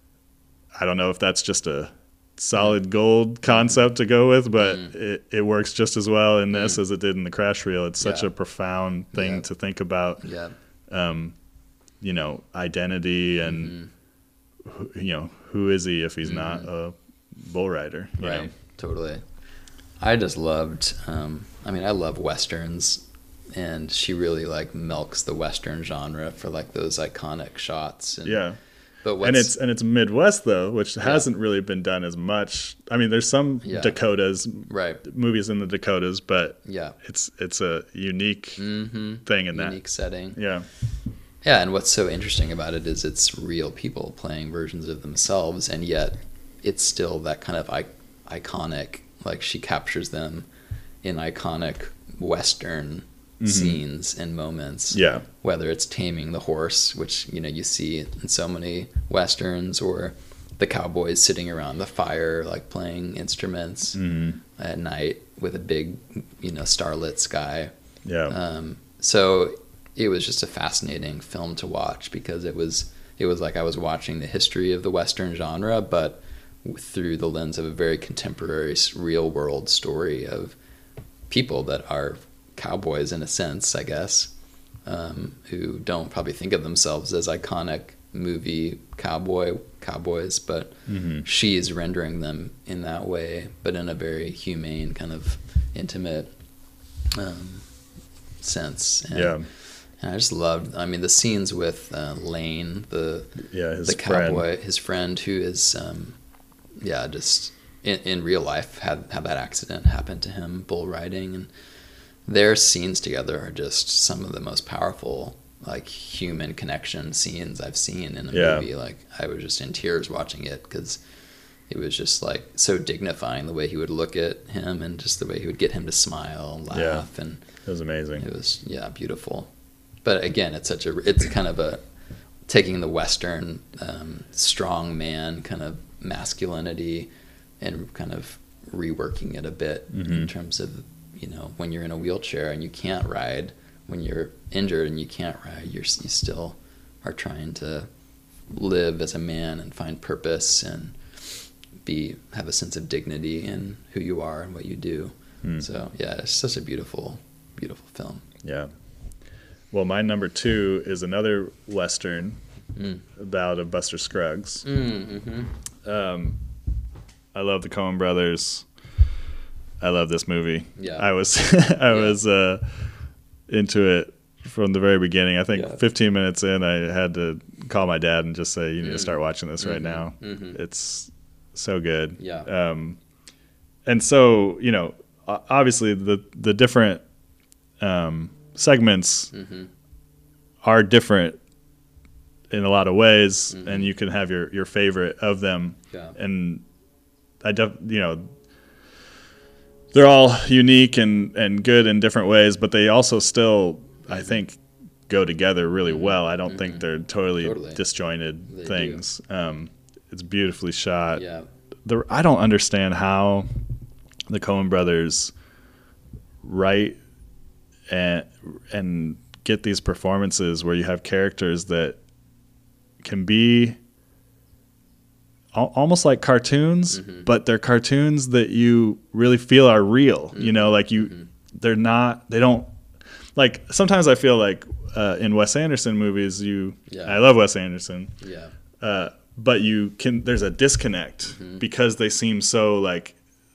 A: I don't know if that's just a solid gold concept to go with, but
B: Mm.
A: it, it works just as well in this
B: Mm.
A: as it did in The Crash Reel. It's such
B: Yeah.
A: a profound thing
B: Yeah.
A: to think about,
B: Yeah.
A: um, you know, identity and,
B: Mhm.
A: who, you know, who is he if he's
B: Mhm.
A: not a bull rider? You
B: Right.
A: know?
B: Totally. I just loved. Um, I mean, I love westerns, and she really like milks the western genre for like those iconic shots. And,
A: Yeah.
B: But what's,
A: And it's and it's Midwest though, which hasn't really been done as much. I mean, there's some
B: Yeah.
A: Dakotas,
B: right.
A: movies in the Dakotas, but
B: Yeah.
A: it's it's a unique
B: Mm-hmm.
A: thing in
B: Unique setting.
A: that. Yeah.
B: Yeah, and what's so interesting about it is it's real people playing versions of themselves, and yet it's still that kind of I- iconic. Like she captures them in iconic Western
A: Mhm.
B: scenes and moments.
A: Yeah.
B: Whether it's taming the horse, which you know you see in so many westerns, or the cowboys sitting around the fire, like playing instruments
A: Mhm.
B: at night with a big, you know, starlit sky.
A: Yeah.
B: Um, so it was just a fascinating film to watch because it was it was like I was watching the history of the Western genre, but through the lens of a very contemporary, real world story of people that are cowboys in a sense, I guess, um, who don't probably think of themselves as iconic movie cowboy cowboys, but
A: Mhm.
B: she's rendering them in that way, but in a very humane, kind of intimate um, sense. And,
A: Yeah.
B: and I just loved. I mean, the scenes with uh, Lane, the
A: Yeah. His
B: the
A: friend.
B: cowboy, his friend, who is, um, yeah, just in, in real life had had that accident happen to him, bull riding, and their scenes together are just some of the most powerful, like human connection scenes I've seen in a
A: Yeah.
B: movie. Like I was just in tears watching it because it was just like so dignifying the way he would look at him and just the way he would get him to smile and laugh,
A: Yeah.
B: and
A: It was amazing.
B: it was yeah beautiful. But again, it's such a it's kind of a taking the Western um, strong man kind of masculinity and kind of reworking it a bit in
A: Mhm.
B: terms of, you know, when you're in a wheelchair and you can't ride, when you're injured and you can't ride, you're you still are trying to live as a man and find purpose and be have a sense of dignity in who you are and what you do.
A: Mm.
B: So yeah, it's such a beautiful, beautiful film.
A: Yeah. Well, my number two is another Western
B: Mm.
A: about of Buster Scruggs.
B: Mm-hmm.
A: Um, I love the Coen Brothers. I love this movie.
B: Yeah.
A: I was I
B: Yeah.
A: was uh, into it from the very beginning. I think
B: Yeah.
A: fifteen minutes in, I had to call my dad and just say, "You need to
B: Mm.
A: start watching this right
B: Mhm.
A: now.
B: Mhm.
A: It's so good."
B: Yeah.
A: Um, and so you know, o- obviously the the different um, segments
B: Mm-hmm.
A: are different in a lot of ways,
B: Mhm.
A: and you can have your, your favorite of them.
B: Yeah.
A: And I def, you know, they're all unique and, and good in different ways, but they also still, I think, go together really well. I don't think they're totally,
B: Totally.
A: disjointed
B: They do.
A: things. Um, it's beautifully shot.
B: Yeah.
A: The, I don't understand how the Coen brothers write and and get these performances where you have characters that can be al- almost like cartoons,
B: Mm-hmm.
A: but they're cartoons that you really feel are real. You know, like you,
B: Mm-hmm.
A: they're not. They don't like. Sometimes I feel like uh, in Wes Anderson movies, you.
B: Yeah.
A: I love Wes Anderson.
B: Yeah.
A: Uh, but you can. There's a disconnect
B: Mm-hmm.
A: because they seem so like.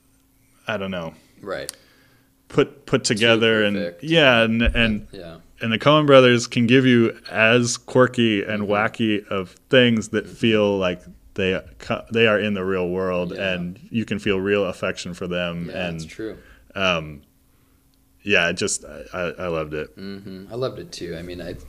A: I don't know.
B: Right.
A: Put put together and
B: perfect.
A: yeah and and
B: Yeah.
A: and the Coen brothers can give you as quirky and
B: Mm-hmm.
A: wacky of things that feel like they co- they are in the real world,
B: Yeah.
A: and you can feel real affection for them.
B: Yeah,
A: and
B: that's true.
A: um, yeah, it just I, I loved it.
B: hmm I loved it too. I mean, I,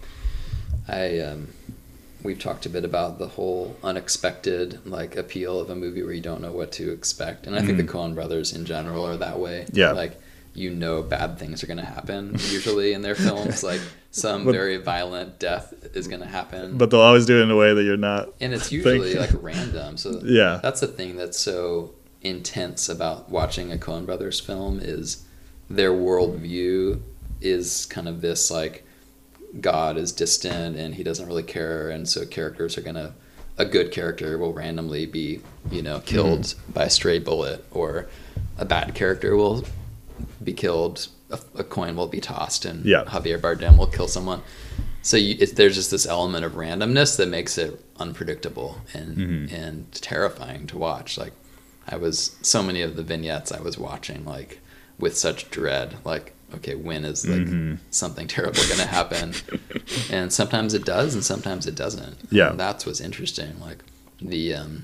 B: I, um, we've talked a bit about the whole unexpected like appeal of a movie where you don't know what to expect, and I think the Coen brothers in general are that way.
A: Yeah.
B: Like, you know, bad things are going to happen usually in their films. Like some
A: But-
B: very violent death is going to happen,
A: But they'll always do it in a way that you're not.
B: and it's usually
A: thinking.
B: like random. So
A: Yeah.
B: that's the thing that's so intense about watching a Coen brothers film is their worldview is kind of this like God is distant and he doesn't really care, and so characters are gonna a good character will randomly be, you know, killed
A: Mm-hmm.
B: by a stray bullet, or a bad character will be killed, a, a coin will be tossed, and
A: Yeah.
B: Javier Bardem will kill someone. So you, it, there's just this element of randomness that makes it unpredictable and
A: Mhm.
B: and terrifying to watch. Like, I was so many of the vignettes I was watching like with such dread, like, okay, when is like
A: Mhm.
B: something terrible going to happen? And sometimes it does, and sometimes it doesn't.
A: Yeah.
B: And that's what's interesting. Like the um,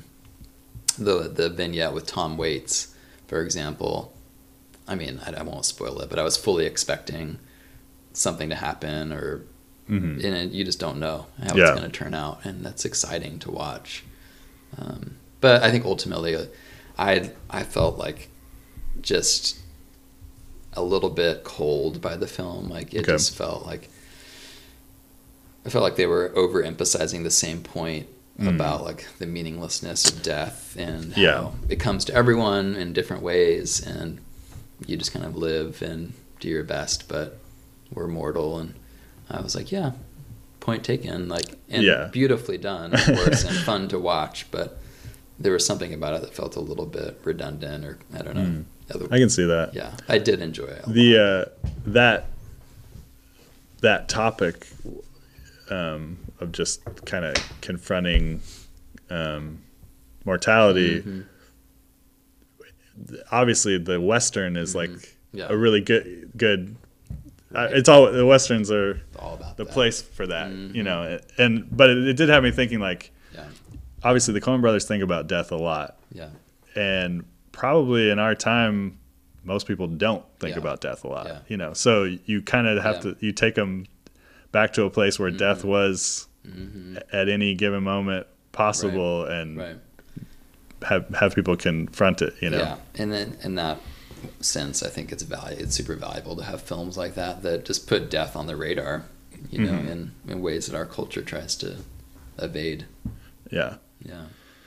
B: the the vignette with Tom Waits, for example. I mean, I, I won't spoil it, but I was fully expecting something to happen, or
A: Mhm.
B: and it, you just don't know how
A: Yeah.
B: it's going to turn out, and that's exciting to watch. Um, but I think ultimately, uh, I I felt like just a little bit cold by the film. Like it
A: Okay.
B: just felt like I felt like they were overemphasizing the same point
A: Mm.
B: about like the meaninglessness of death and how
A: Yeah.
B: it comes to everyone in different ways, and you just kind of live and do your best, but we're mortal. And I was like, yeah, point taken, like, and
A: Yeah.
B: beautifully done, of course, and fun to watch, but there was something about it that felt a little bit redundant, or I don't know.
A: Mm.
B: Other-
A: I can see that.
B: yeah, I did enjoy it. a
A: The
B: lot.
A: uh, that that topic um, of just kind of confronting um, mortality.
B: Mhm.
A: Obviously, the Western is like
B: Yeah.
A: a really good good. Uh,
B: Right.
A: it's all the Westerns are
B: It's all about
A: the
B: that.
A: place for that,
B: Mhm.
A: you know. And but it, it did have me thinking, like,
B: Yeah,
A: obviously the Coen brothers think about death a lot,
B: yeah,
A: and probably in our time, most people don't think
B: Yeah.
A: about death a lot,
B: Yeah.
A: you know. So you kind of have
B: Yeah.
A: to you take them back to a place where death was
B: hmm
A: at any given moment possible, and
B: right.
A: have have people confront it, you know.
B: Yeah, and then in that sense, I think it's value. It's super valuable to have films like that that just put death on the radar, you know,
A: Mhm.
B: in, in ways that our culture tries to evade.
A: Yeah.
B: Yeah.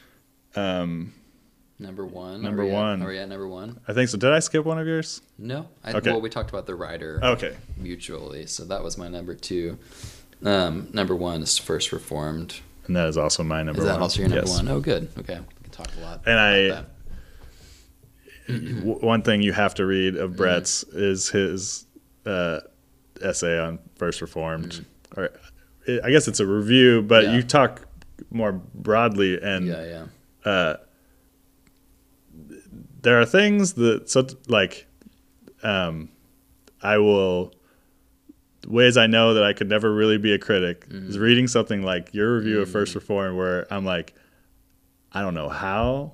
A: Um,
B: Number one.
A: Number
B: are we
A: one.
B: At, are we at number one?
A: I think so. Did I skip one of yours?
B: No. I,
A: Okay.
B: Well, we talked about the writer
A: Okay.
B: mutually, so that was my number two. Um, number one is First Reformed.
A: And that is also my number
B: Is that
A: one.
B: also your number
A: Yes.
B: one? Oh, good. Okay, we can talk a lot.
A: And I-
B: about
A: W- one thing you have to read
B: Mm-hmm.
A: of Brett's is his uh, essay on First Reformed. Or I guess it's a review, but
B: Mm-hmm. Yeah.
A: you talk more broadly,
B: that.
A: and
B: Yeah, yeah.
A: uh, there are things that so like um, I will ways I know that I could never really be a critic is reading something like your review of First Reformed, where I'm like, I don't know how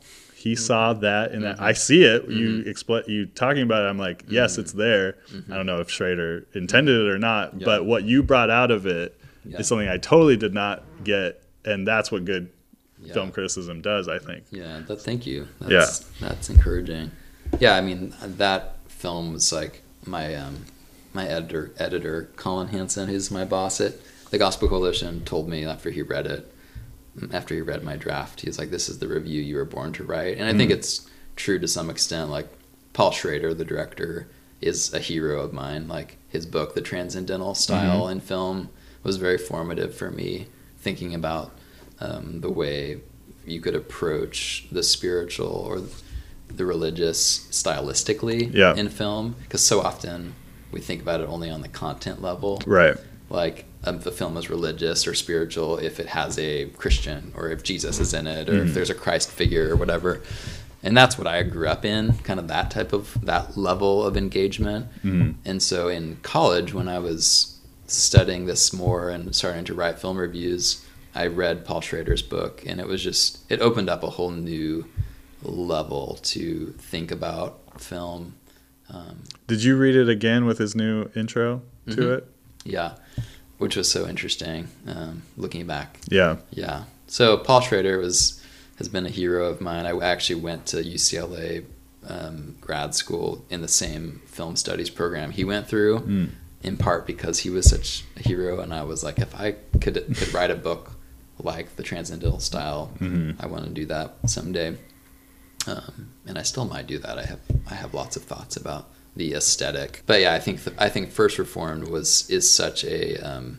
A: he saw that and
B: Mm-hmm.
A: that I see it.
B: Mm-hmm.
A: You expl- you talking about it. I'm like, yes,
B: Mm-hmm.
A: it's there.
B: Mm-hmm.
A: I don't know if Schrader intended it or not,
B: Yeah.
A: but what you brought out of it
B: Yeah.
A: is something I totally did not get, and that's what good
B: Yeah.
A: film criticism does, I think.
B: Yeah, that, thank you. That's, yeah. That's encouraging. Yeah, I mean, that film was like my um, my editor, editor Colin Hansen, who's my boss at the Gospel Coalition, told me after he read it, after he read my draft, he was like, this is the review you were born to write. And I mm. think it's true to some extent. Like, Paul Schrader, the director, is a hero of mine. Like, his book, The Transcendental Style mm-hmm. in Film, was very formative for me, thinking about um, the way you could approach the spiritual or the religious stylistically
A: yeah.
B: in film. Because so often we think about it only on the content level.
A: Right. Like,
B: um, the film is religious or spiritual if it has a Christian or if Jesus is in it or mm. if there's a Christ figure or whatever. And that's what I grew up in, kind of that type of, that level of engagement. Mm. And so in college, when I was studying this more and starting to write film reviews, I read Paul Schrader's book, and it was just, it opened up a whole new level to think about film. Um,
A: Did you read it again with his new intro to
B: mm-hmm.
A: it?
B: Yeah, which was so interesting, um, looking back.
A: Yeah.
B: Yeah. So Paul Schrader was has been a hero of mine. I actually went to U C L A um, grad school in the same film studies program he went through, mm. in part because he was such a hero, and I was like, if I could could write a book like The Transcendental Style, mm-hmm. I want to do that someday. Um, and I still might do that. I have I have lots of thoughts about the aesthetic, but yeah, I think th- I think First Reformed was is such a um,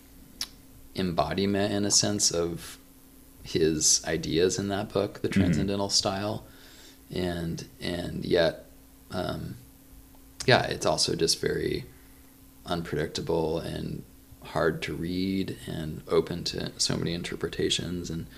B: embodiment in a sense of his ideas in that book, The Transcendental mm-hmm. Style, and and yet, um, yeah, it's also just very unpredictable and hard to read and open to so many interpretations. And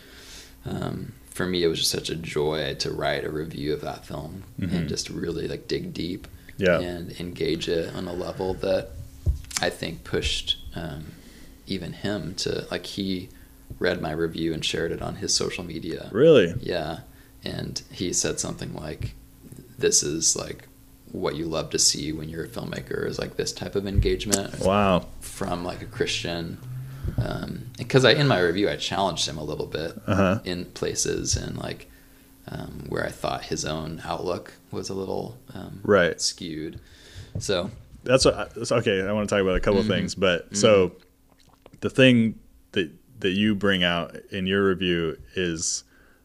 B: um, for me, it was just such a joy to write a review of that film mm-hmm. and just really like dig deep
A: yeah.
B: and engage it on a level that I think pushed um, even him to, like, he read my review and shared it on his social media.
A: Really?
B: Yeah. And he said something like, this is like what you love to see when you're a filmmaker, is like this type of engagement.
A: Wow.
B: From like a Christian. Um, because I, in my review, I challenged him a little bit uh-huh. in places and like um, where I thought his own outlook was a little um,
A: right.
B: skewed. So
A: that's what. I, okay. I want to talk about a couple mm-hmm. things, but mm-hmm. so the thing that that you bring out in your review is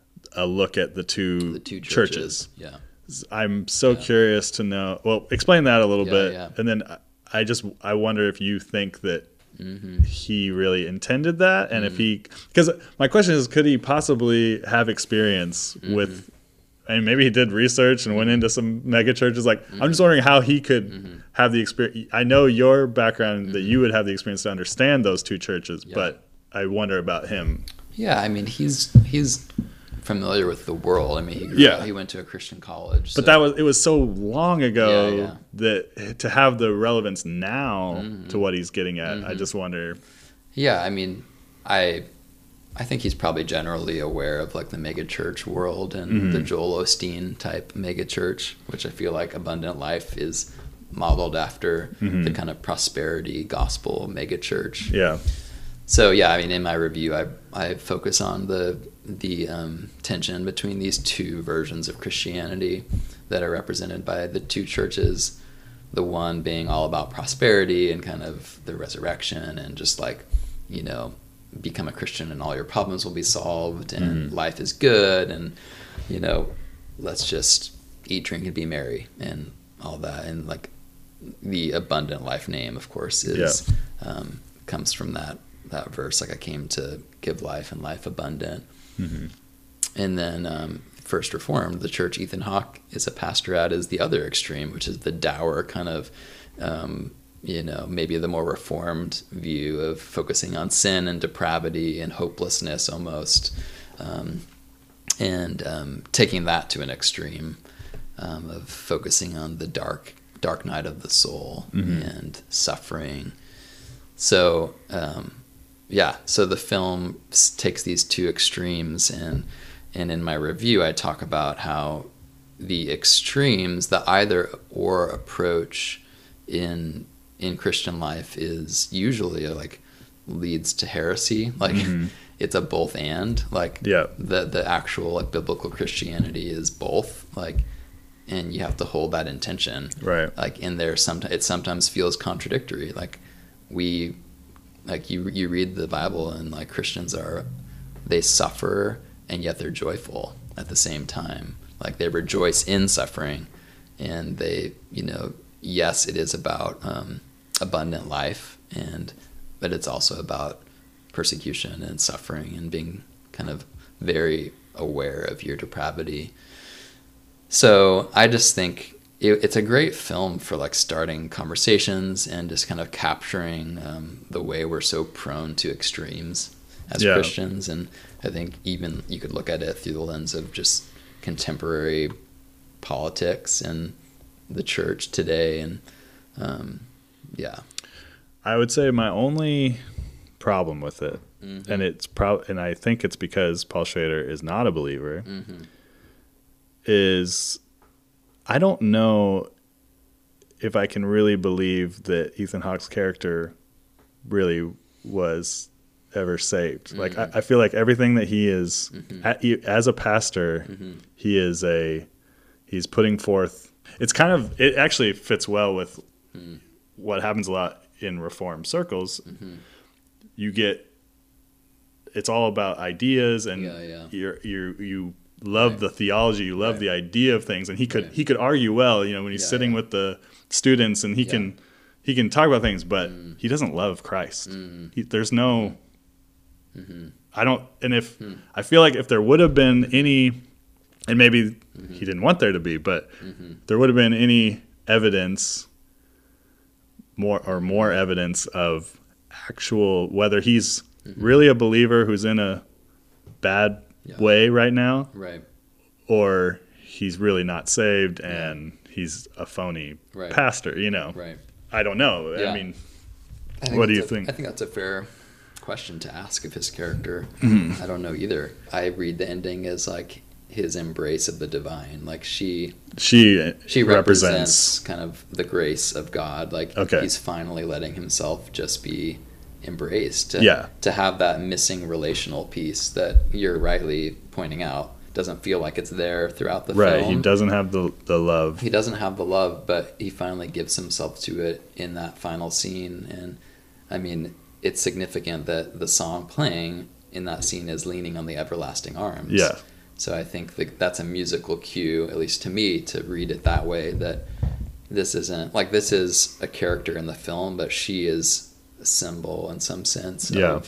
A: a look at the two,
B: the two
A: churches.
B: churches. Yeah.
A: I'm so
B: yeah.
A: curious to know. Well, explain that a little
B: yeah,
A: bit,
B: yeah.
A: and then I just I wonder if you think that
B: mm-hmm.
A: he really intended that, and
B: mm-hmm.
A: if he, because my question is, could he possibly have experience mm-hmm. with? I mean, maybe he did research and went into some mega churches. Like, mm-hmm. I'm just wondering how he could mm-hmm. have the experience. I know your background mm-hmm. that you would have the experience to understand those two churches, yeah. but I wonder about him.
B: Yeah, I mean, he's he's familiar with the world. I mean, he grew
A: yeah.
B: up, he went to a Christian college. So.
A: But that was it was so long ago
B: yeah, yeah.
A: that to have the relevance now
B: mm-hmm.
A: to what he's getting at,
B: mm-hmm.
A: I just wonder.
B: Yeah, I mean, I I think he's probably generally aware of like the mega church world and mm-hmm. the Joel Osteen type mega church, which I feel like Abundant Life is modeled after mm-hmm. the kind of prosperity gospel mega church.
A: Yeah.
B: So yeah, I mean, in my review, I I focus on the the um, tension between these two versions of Christianity that are represented by the two churches. The one being all about prosperity and kind of the resurrection and just like, you know, become a Christian and all your problems will be solved and mm-hmm. life is good and, you know, let's just eat, drink, and be merry and all that. And like the Abundant Life name, of course, is yeah. um, comes from that. that verse, like I came to give life and life abundant. Mm-hmm. And then um, First Reformed, the church Ethan Hawke is a pastor at, is the other extreme, which is the dour kind of, um, you know, maybe the more reformed view of focusing on sin and depravity and hopelessness almost, um, and um, taking that to an extreme um, of focusing on the dark, dark night of the soul mm-hmm. and suffering. So, um, yeah, so the film takes these two extremes and and in my review, I talk about how the extremes, the either or approach in in Christian life is usually like leads to heresy. Like mm-hmm. it's a both and. Like
A: yeah.
B: the the actual like biblical Christianity is both. Like, and you have to hold that in tension.
A: Right.
B: Like in there, sometimes it sometimes feels contradictory. Like we, like you you read the Bible and like Christians are, they suffer and yet they're joyful at the same time. Like they rejoice in suffering, and they, you know, yes, it is about um, abundant life, and but it's also about persecution and suffering and being kind of very aware of your depravity. So I just think it, it's a great film for like starting conversations and just kind of capturing um, the way we're so prone to extremes as yeah. Christians. And I think even you could look at it through the lens of just contemporary politics and the church today. And um, yeah.
A: I would say my only problem with it, mm-hmm. and it's pro- and I think it's because Paul Schrader is not a believer, mm-hmm. is I don't know if I can really believe that Ethan Hawke's character really was ever saved. Mm-hmm. Like I, I feel like everything that he is mm-hmm. at, he, as a pastor, mm-hmm. he is a he's putting forth. It's kind of it actually fits well with mm. what happens a lot in Reformed circles. Mm-hmm. You get it's all about ideas, and
B: yeah, yeah.
A: you're you you love right. the theology, you love
B: right.
A: the idea of things, and he could
B: right.
A: he could argue well, you know, when he's
B: yeah,
A: sitting
B: yeah.
A: with the students, and he yeah. can he can talk about things, but mm. he doesn't love Christ.
B: Mm.
A: He, there's no
B: mm-hmm.
A: I don't and if
B: mm.
A: I feel like if there would have been any, and maybe
B: mm-hmm.
A: he didn't want there to be, but
B: mm-hmm.
A: there would have been any evidence more or more evidence of actual whether he's mm-hmm. really a believer who's in a bad yeah. way right now,
B: right,
A: or he's really not saved and yeah. he's a phony
B: right.
A: pastor, you know.
B: Right.
A: I don't know.
B: Yeah.
A: I mean,
B: I
A: what do you
B: a,
A: think?
B: I think that's a fair question to ask of his character.
A: Mm-hmm.
B: I don't know either. I read the ending as like his embrace of the divine. Like she
A: she
B: she
A: represents
B: represents kind of the grace of God. Like
A: okay.
B: he's finally letting himself just be embraced. To,
A: yeah.
B: to have that missing relational piece that you're rightly pointing out doesn't feel like it's there throughout the
A: right.
B: film.
A: He doesn't have the the love.
B: He doesn't have the love, but he finally gives himself to it in that final scene. And I mean, it's significant that the song playing in that scene is Leaning on the Everlasting Arms.
A: Yeah.
B: So I think that that's a musical cue, at least to me, to read it that way, that this isn't, like this is a character in the film, but she is a symbol in some sense
A: yeah.
B: of,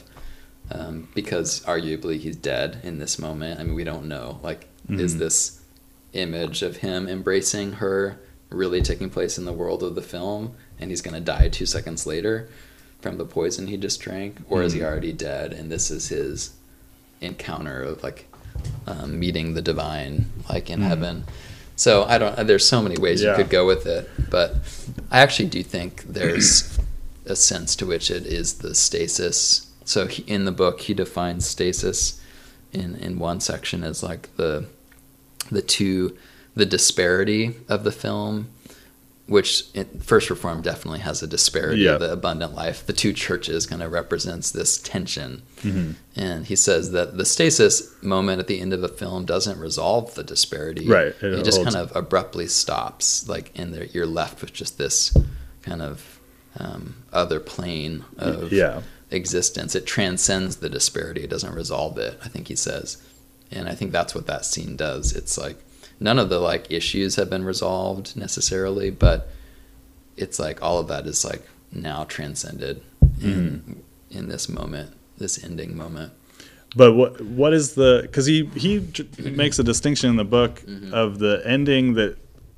B: um, because arguably he's dead in this moment. I mean, we don't know, like, mm-hmm. is this image of him embracing her really taking place in the world of the film, and he's going to die two seconds later from the poison he just drank, or mm-hmm. is he already dead, and this is his encounter of, like, Um, meeting the divine, like in mm. heaven. So I don't. There's so many ways yeah. you could go with it, but I actually do think there's a sense to which it is the stasis. So he, in the book, he defines stasis in in one section as like the the two the disparity of the film, which in First Reformed definitely has a disparity
A: yeah.
B: of the abundant life. The two churches kind of represents this tension.
A: Mm-hmm.
B: And he says that the stasis moment at the end of the film doesn't resolve the disparity.
A: Right.
B: It, it just kind of abruptly stops, like, and there, you're left with just this kind of um, other plane of
A: yeah.
B: existence. It transcends the disparity. It doesn't resolve it, I think he says. And I think that's what that scene does. It's like, none of the like issues have been resolved necessarily, but it's like all of that is like now transcended in mm. in this moment, this ending moment.
A: But what what is the, because he he makes a distinction in the book mm-hmm. of the ending that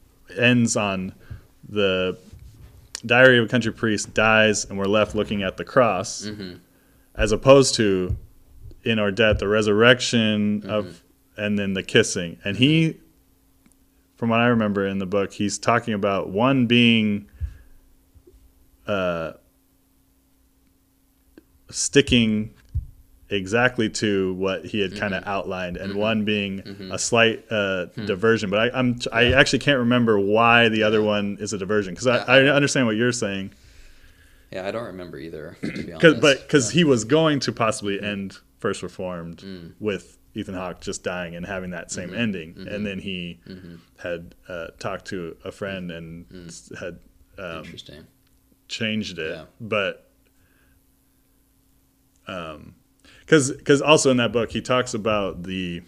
A: ends on the Diary of a Country Priest dies and we're left looking at the cross, mm-hmm. as opposed to in our death the resurrection mm-hmm. of and then the kissing. And he, from what I remember in the book, he's talking about one being uh, sticking exactly to what he had kind of
B: Mm-hmm.
A: outlined, and
B: Mm-hmm.
A: one being
B: Mm-hmm.
A: a slight uh,
B: Hmm.
A: diversion. But I, I'm I
B: Yeah.
A: actually can't remember why the other
B: Yeah.
A: one is a diversion, because
B: Yeah,
A: I, I
B: I-
A: understand what you're saying.
B: Yeah, I don't remember either, to be
A: Cause,
B: honest.
A: but because
B: Yeah.
A: he was going to possibly end First Reformed
B: Mm.
A: with Ethan Hawke just dying and having that same
B: Mhm.
A: ending,
B: Mhm.
A: and then he
B: Mhm.
A: had uh, talked to a friend and
B: Mm.
A: s- had um,
B: Interesting.
A: changed it,
B: Yeah.
A: but um, because because also in that book he talks about the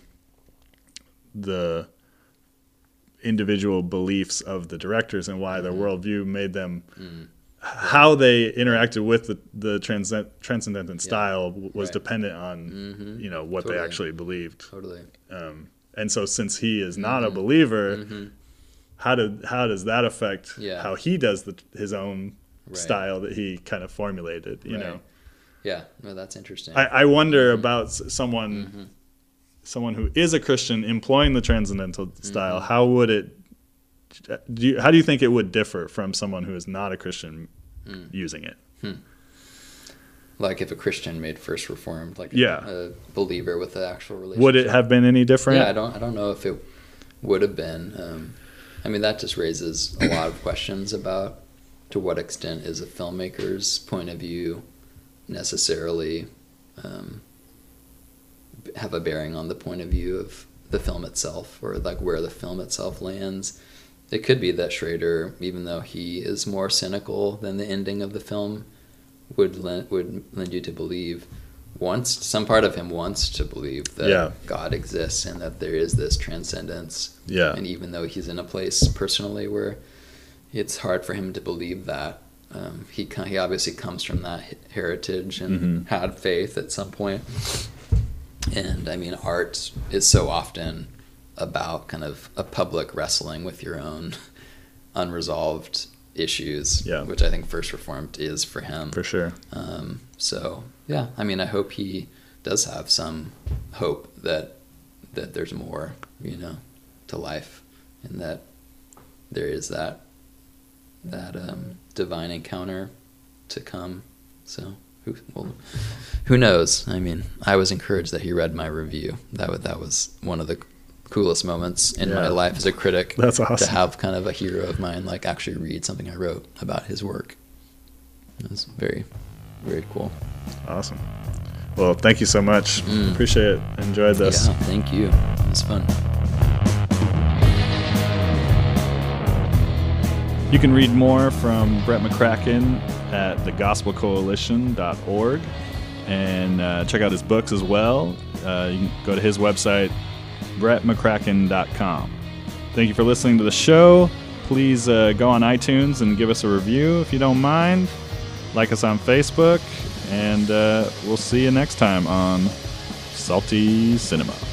A: the individual beliefs of the directors and why their
B: Mhm.
A: worldview made them
B: Mm.
A: how they interacted with the the transcend, transcendent
B: Yeah.
A: style w- was
B: Right.
A: dependent on
B: Mhm.
A: you know what
B: Totally.
A: they actually believed.
B: Totally.
A: Um, and so since he is not a
B: Mhm.
A: believer,
B: Mhm.
A: how did how does that affect
B: Yeah.
A: how he does the, his own
B: Right.
A: style that he kind of formulated? You
B: Right.
A: know,
B: Yeah. No, that's interesting.
A: I, I wonder about s- someone
B: Mhm.
A: someone who is a Christian employing the transcendental style.
B: Mhm.
A: How would it? Do you, how do you think it would differ from someone who is not a Christian
B: Mm.
A: using it?
B: Like if a Christian made First Reformed, like
A: Yeah.
B: a, a believer with the actual relationship.
A: Would it have been any different?
B: Yeah, I don't. I don't know if it would have been. Um, I mean, that just raises a lot of questions about to what extent is a filmmaker's point of view necessarily um, have a bearing on the point of view of the film itself, or like where the film itself lands. It could be that Schrader, even though he is more cynical than the ending of the film would lend, would lend you to believe, wants some part of him wants to believe that
A: Yeah.
B: God exists and that there is this transcendence.
A: Yeah.
B: And even though he's in a place personally where it's hard for him to believe that, um, he co- he obviously comes from that he- heritage and
A: Mhm.
B: had faith at some point. And I mean, art is so often about kind of a public wrestling with your own unresolved issues,
A: Yeah.
B: which I think First Reformed is for him.
A: For sure.
B: Um, so yeah, I mean, I hope he does have some hope that that there's more, you know, to life, and that there is that that um, divine encounter to come. So who well, who knows? I mean, I was encouraged that he read my review. That was, that was one of the coolest moments in my
A: Yeah.
B: life as a critic.
A: That's awesome.
B: To have kind of a hero of mine like actually read something I wrote about his work. It was very, very cool.
A: Awesome. Well, thank you so much.
B: Mm.
A: Appreciate it. Enjoyed this.
B: Yeah, thank you. It was fun.
A: You can read more from Brett McCracken at the gospel coalition dot org and uh, check out his books as well. Uh, you can go to his website, brett mccracken dot com. Thank you for listening to the show. Please uh, go on iTunes and give us a review if you don't mind. Like us on Facebook, and uh, we'll see you next time on Salty Cinema.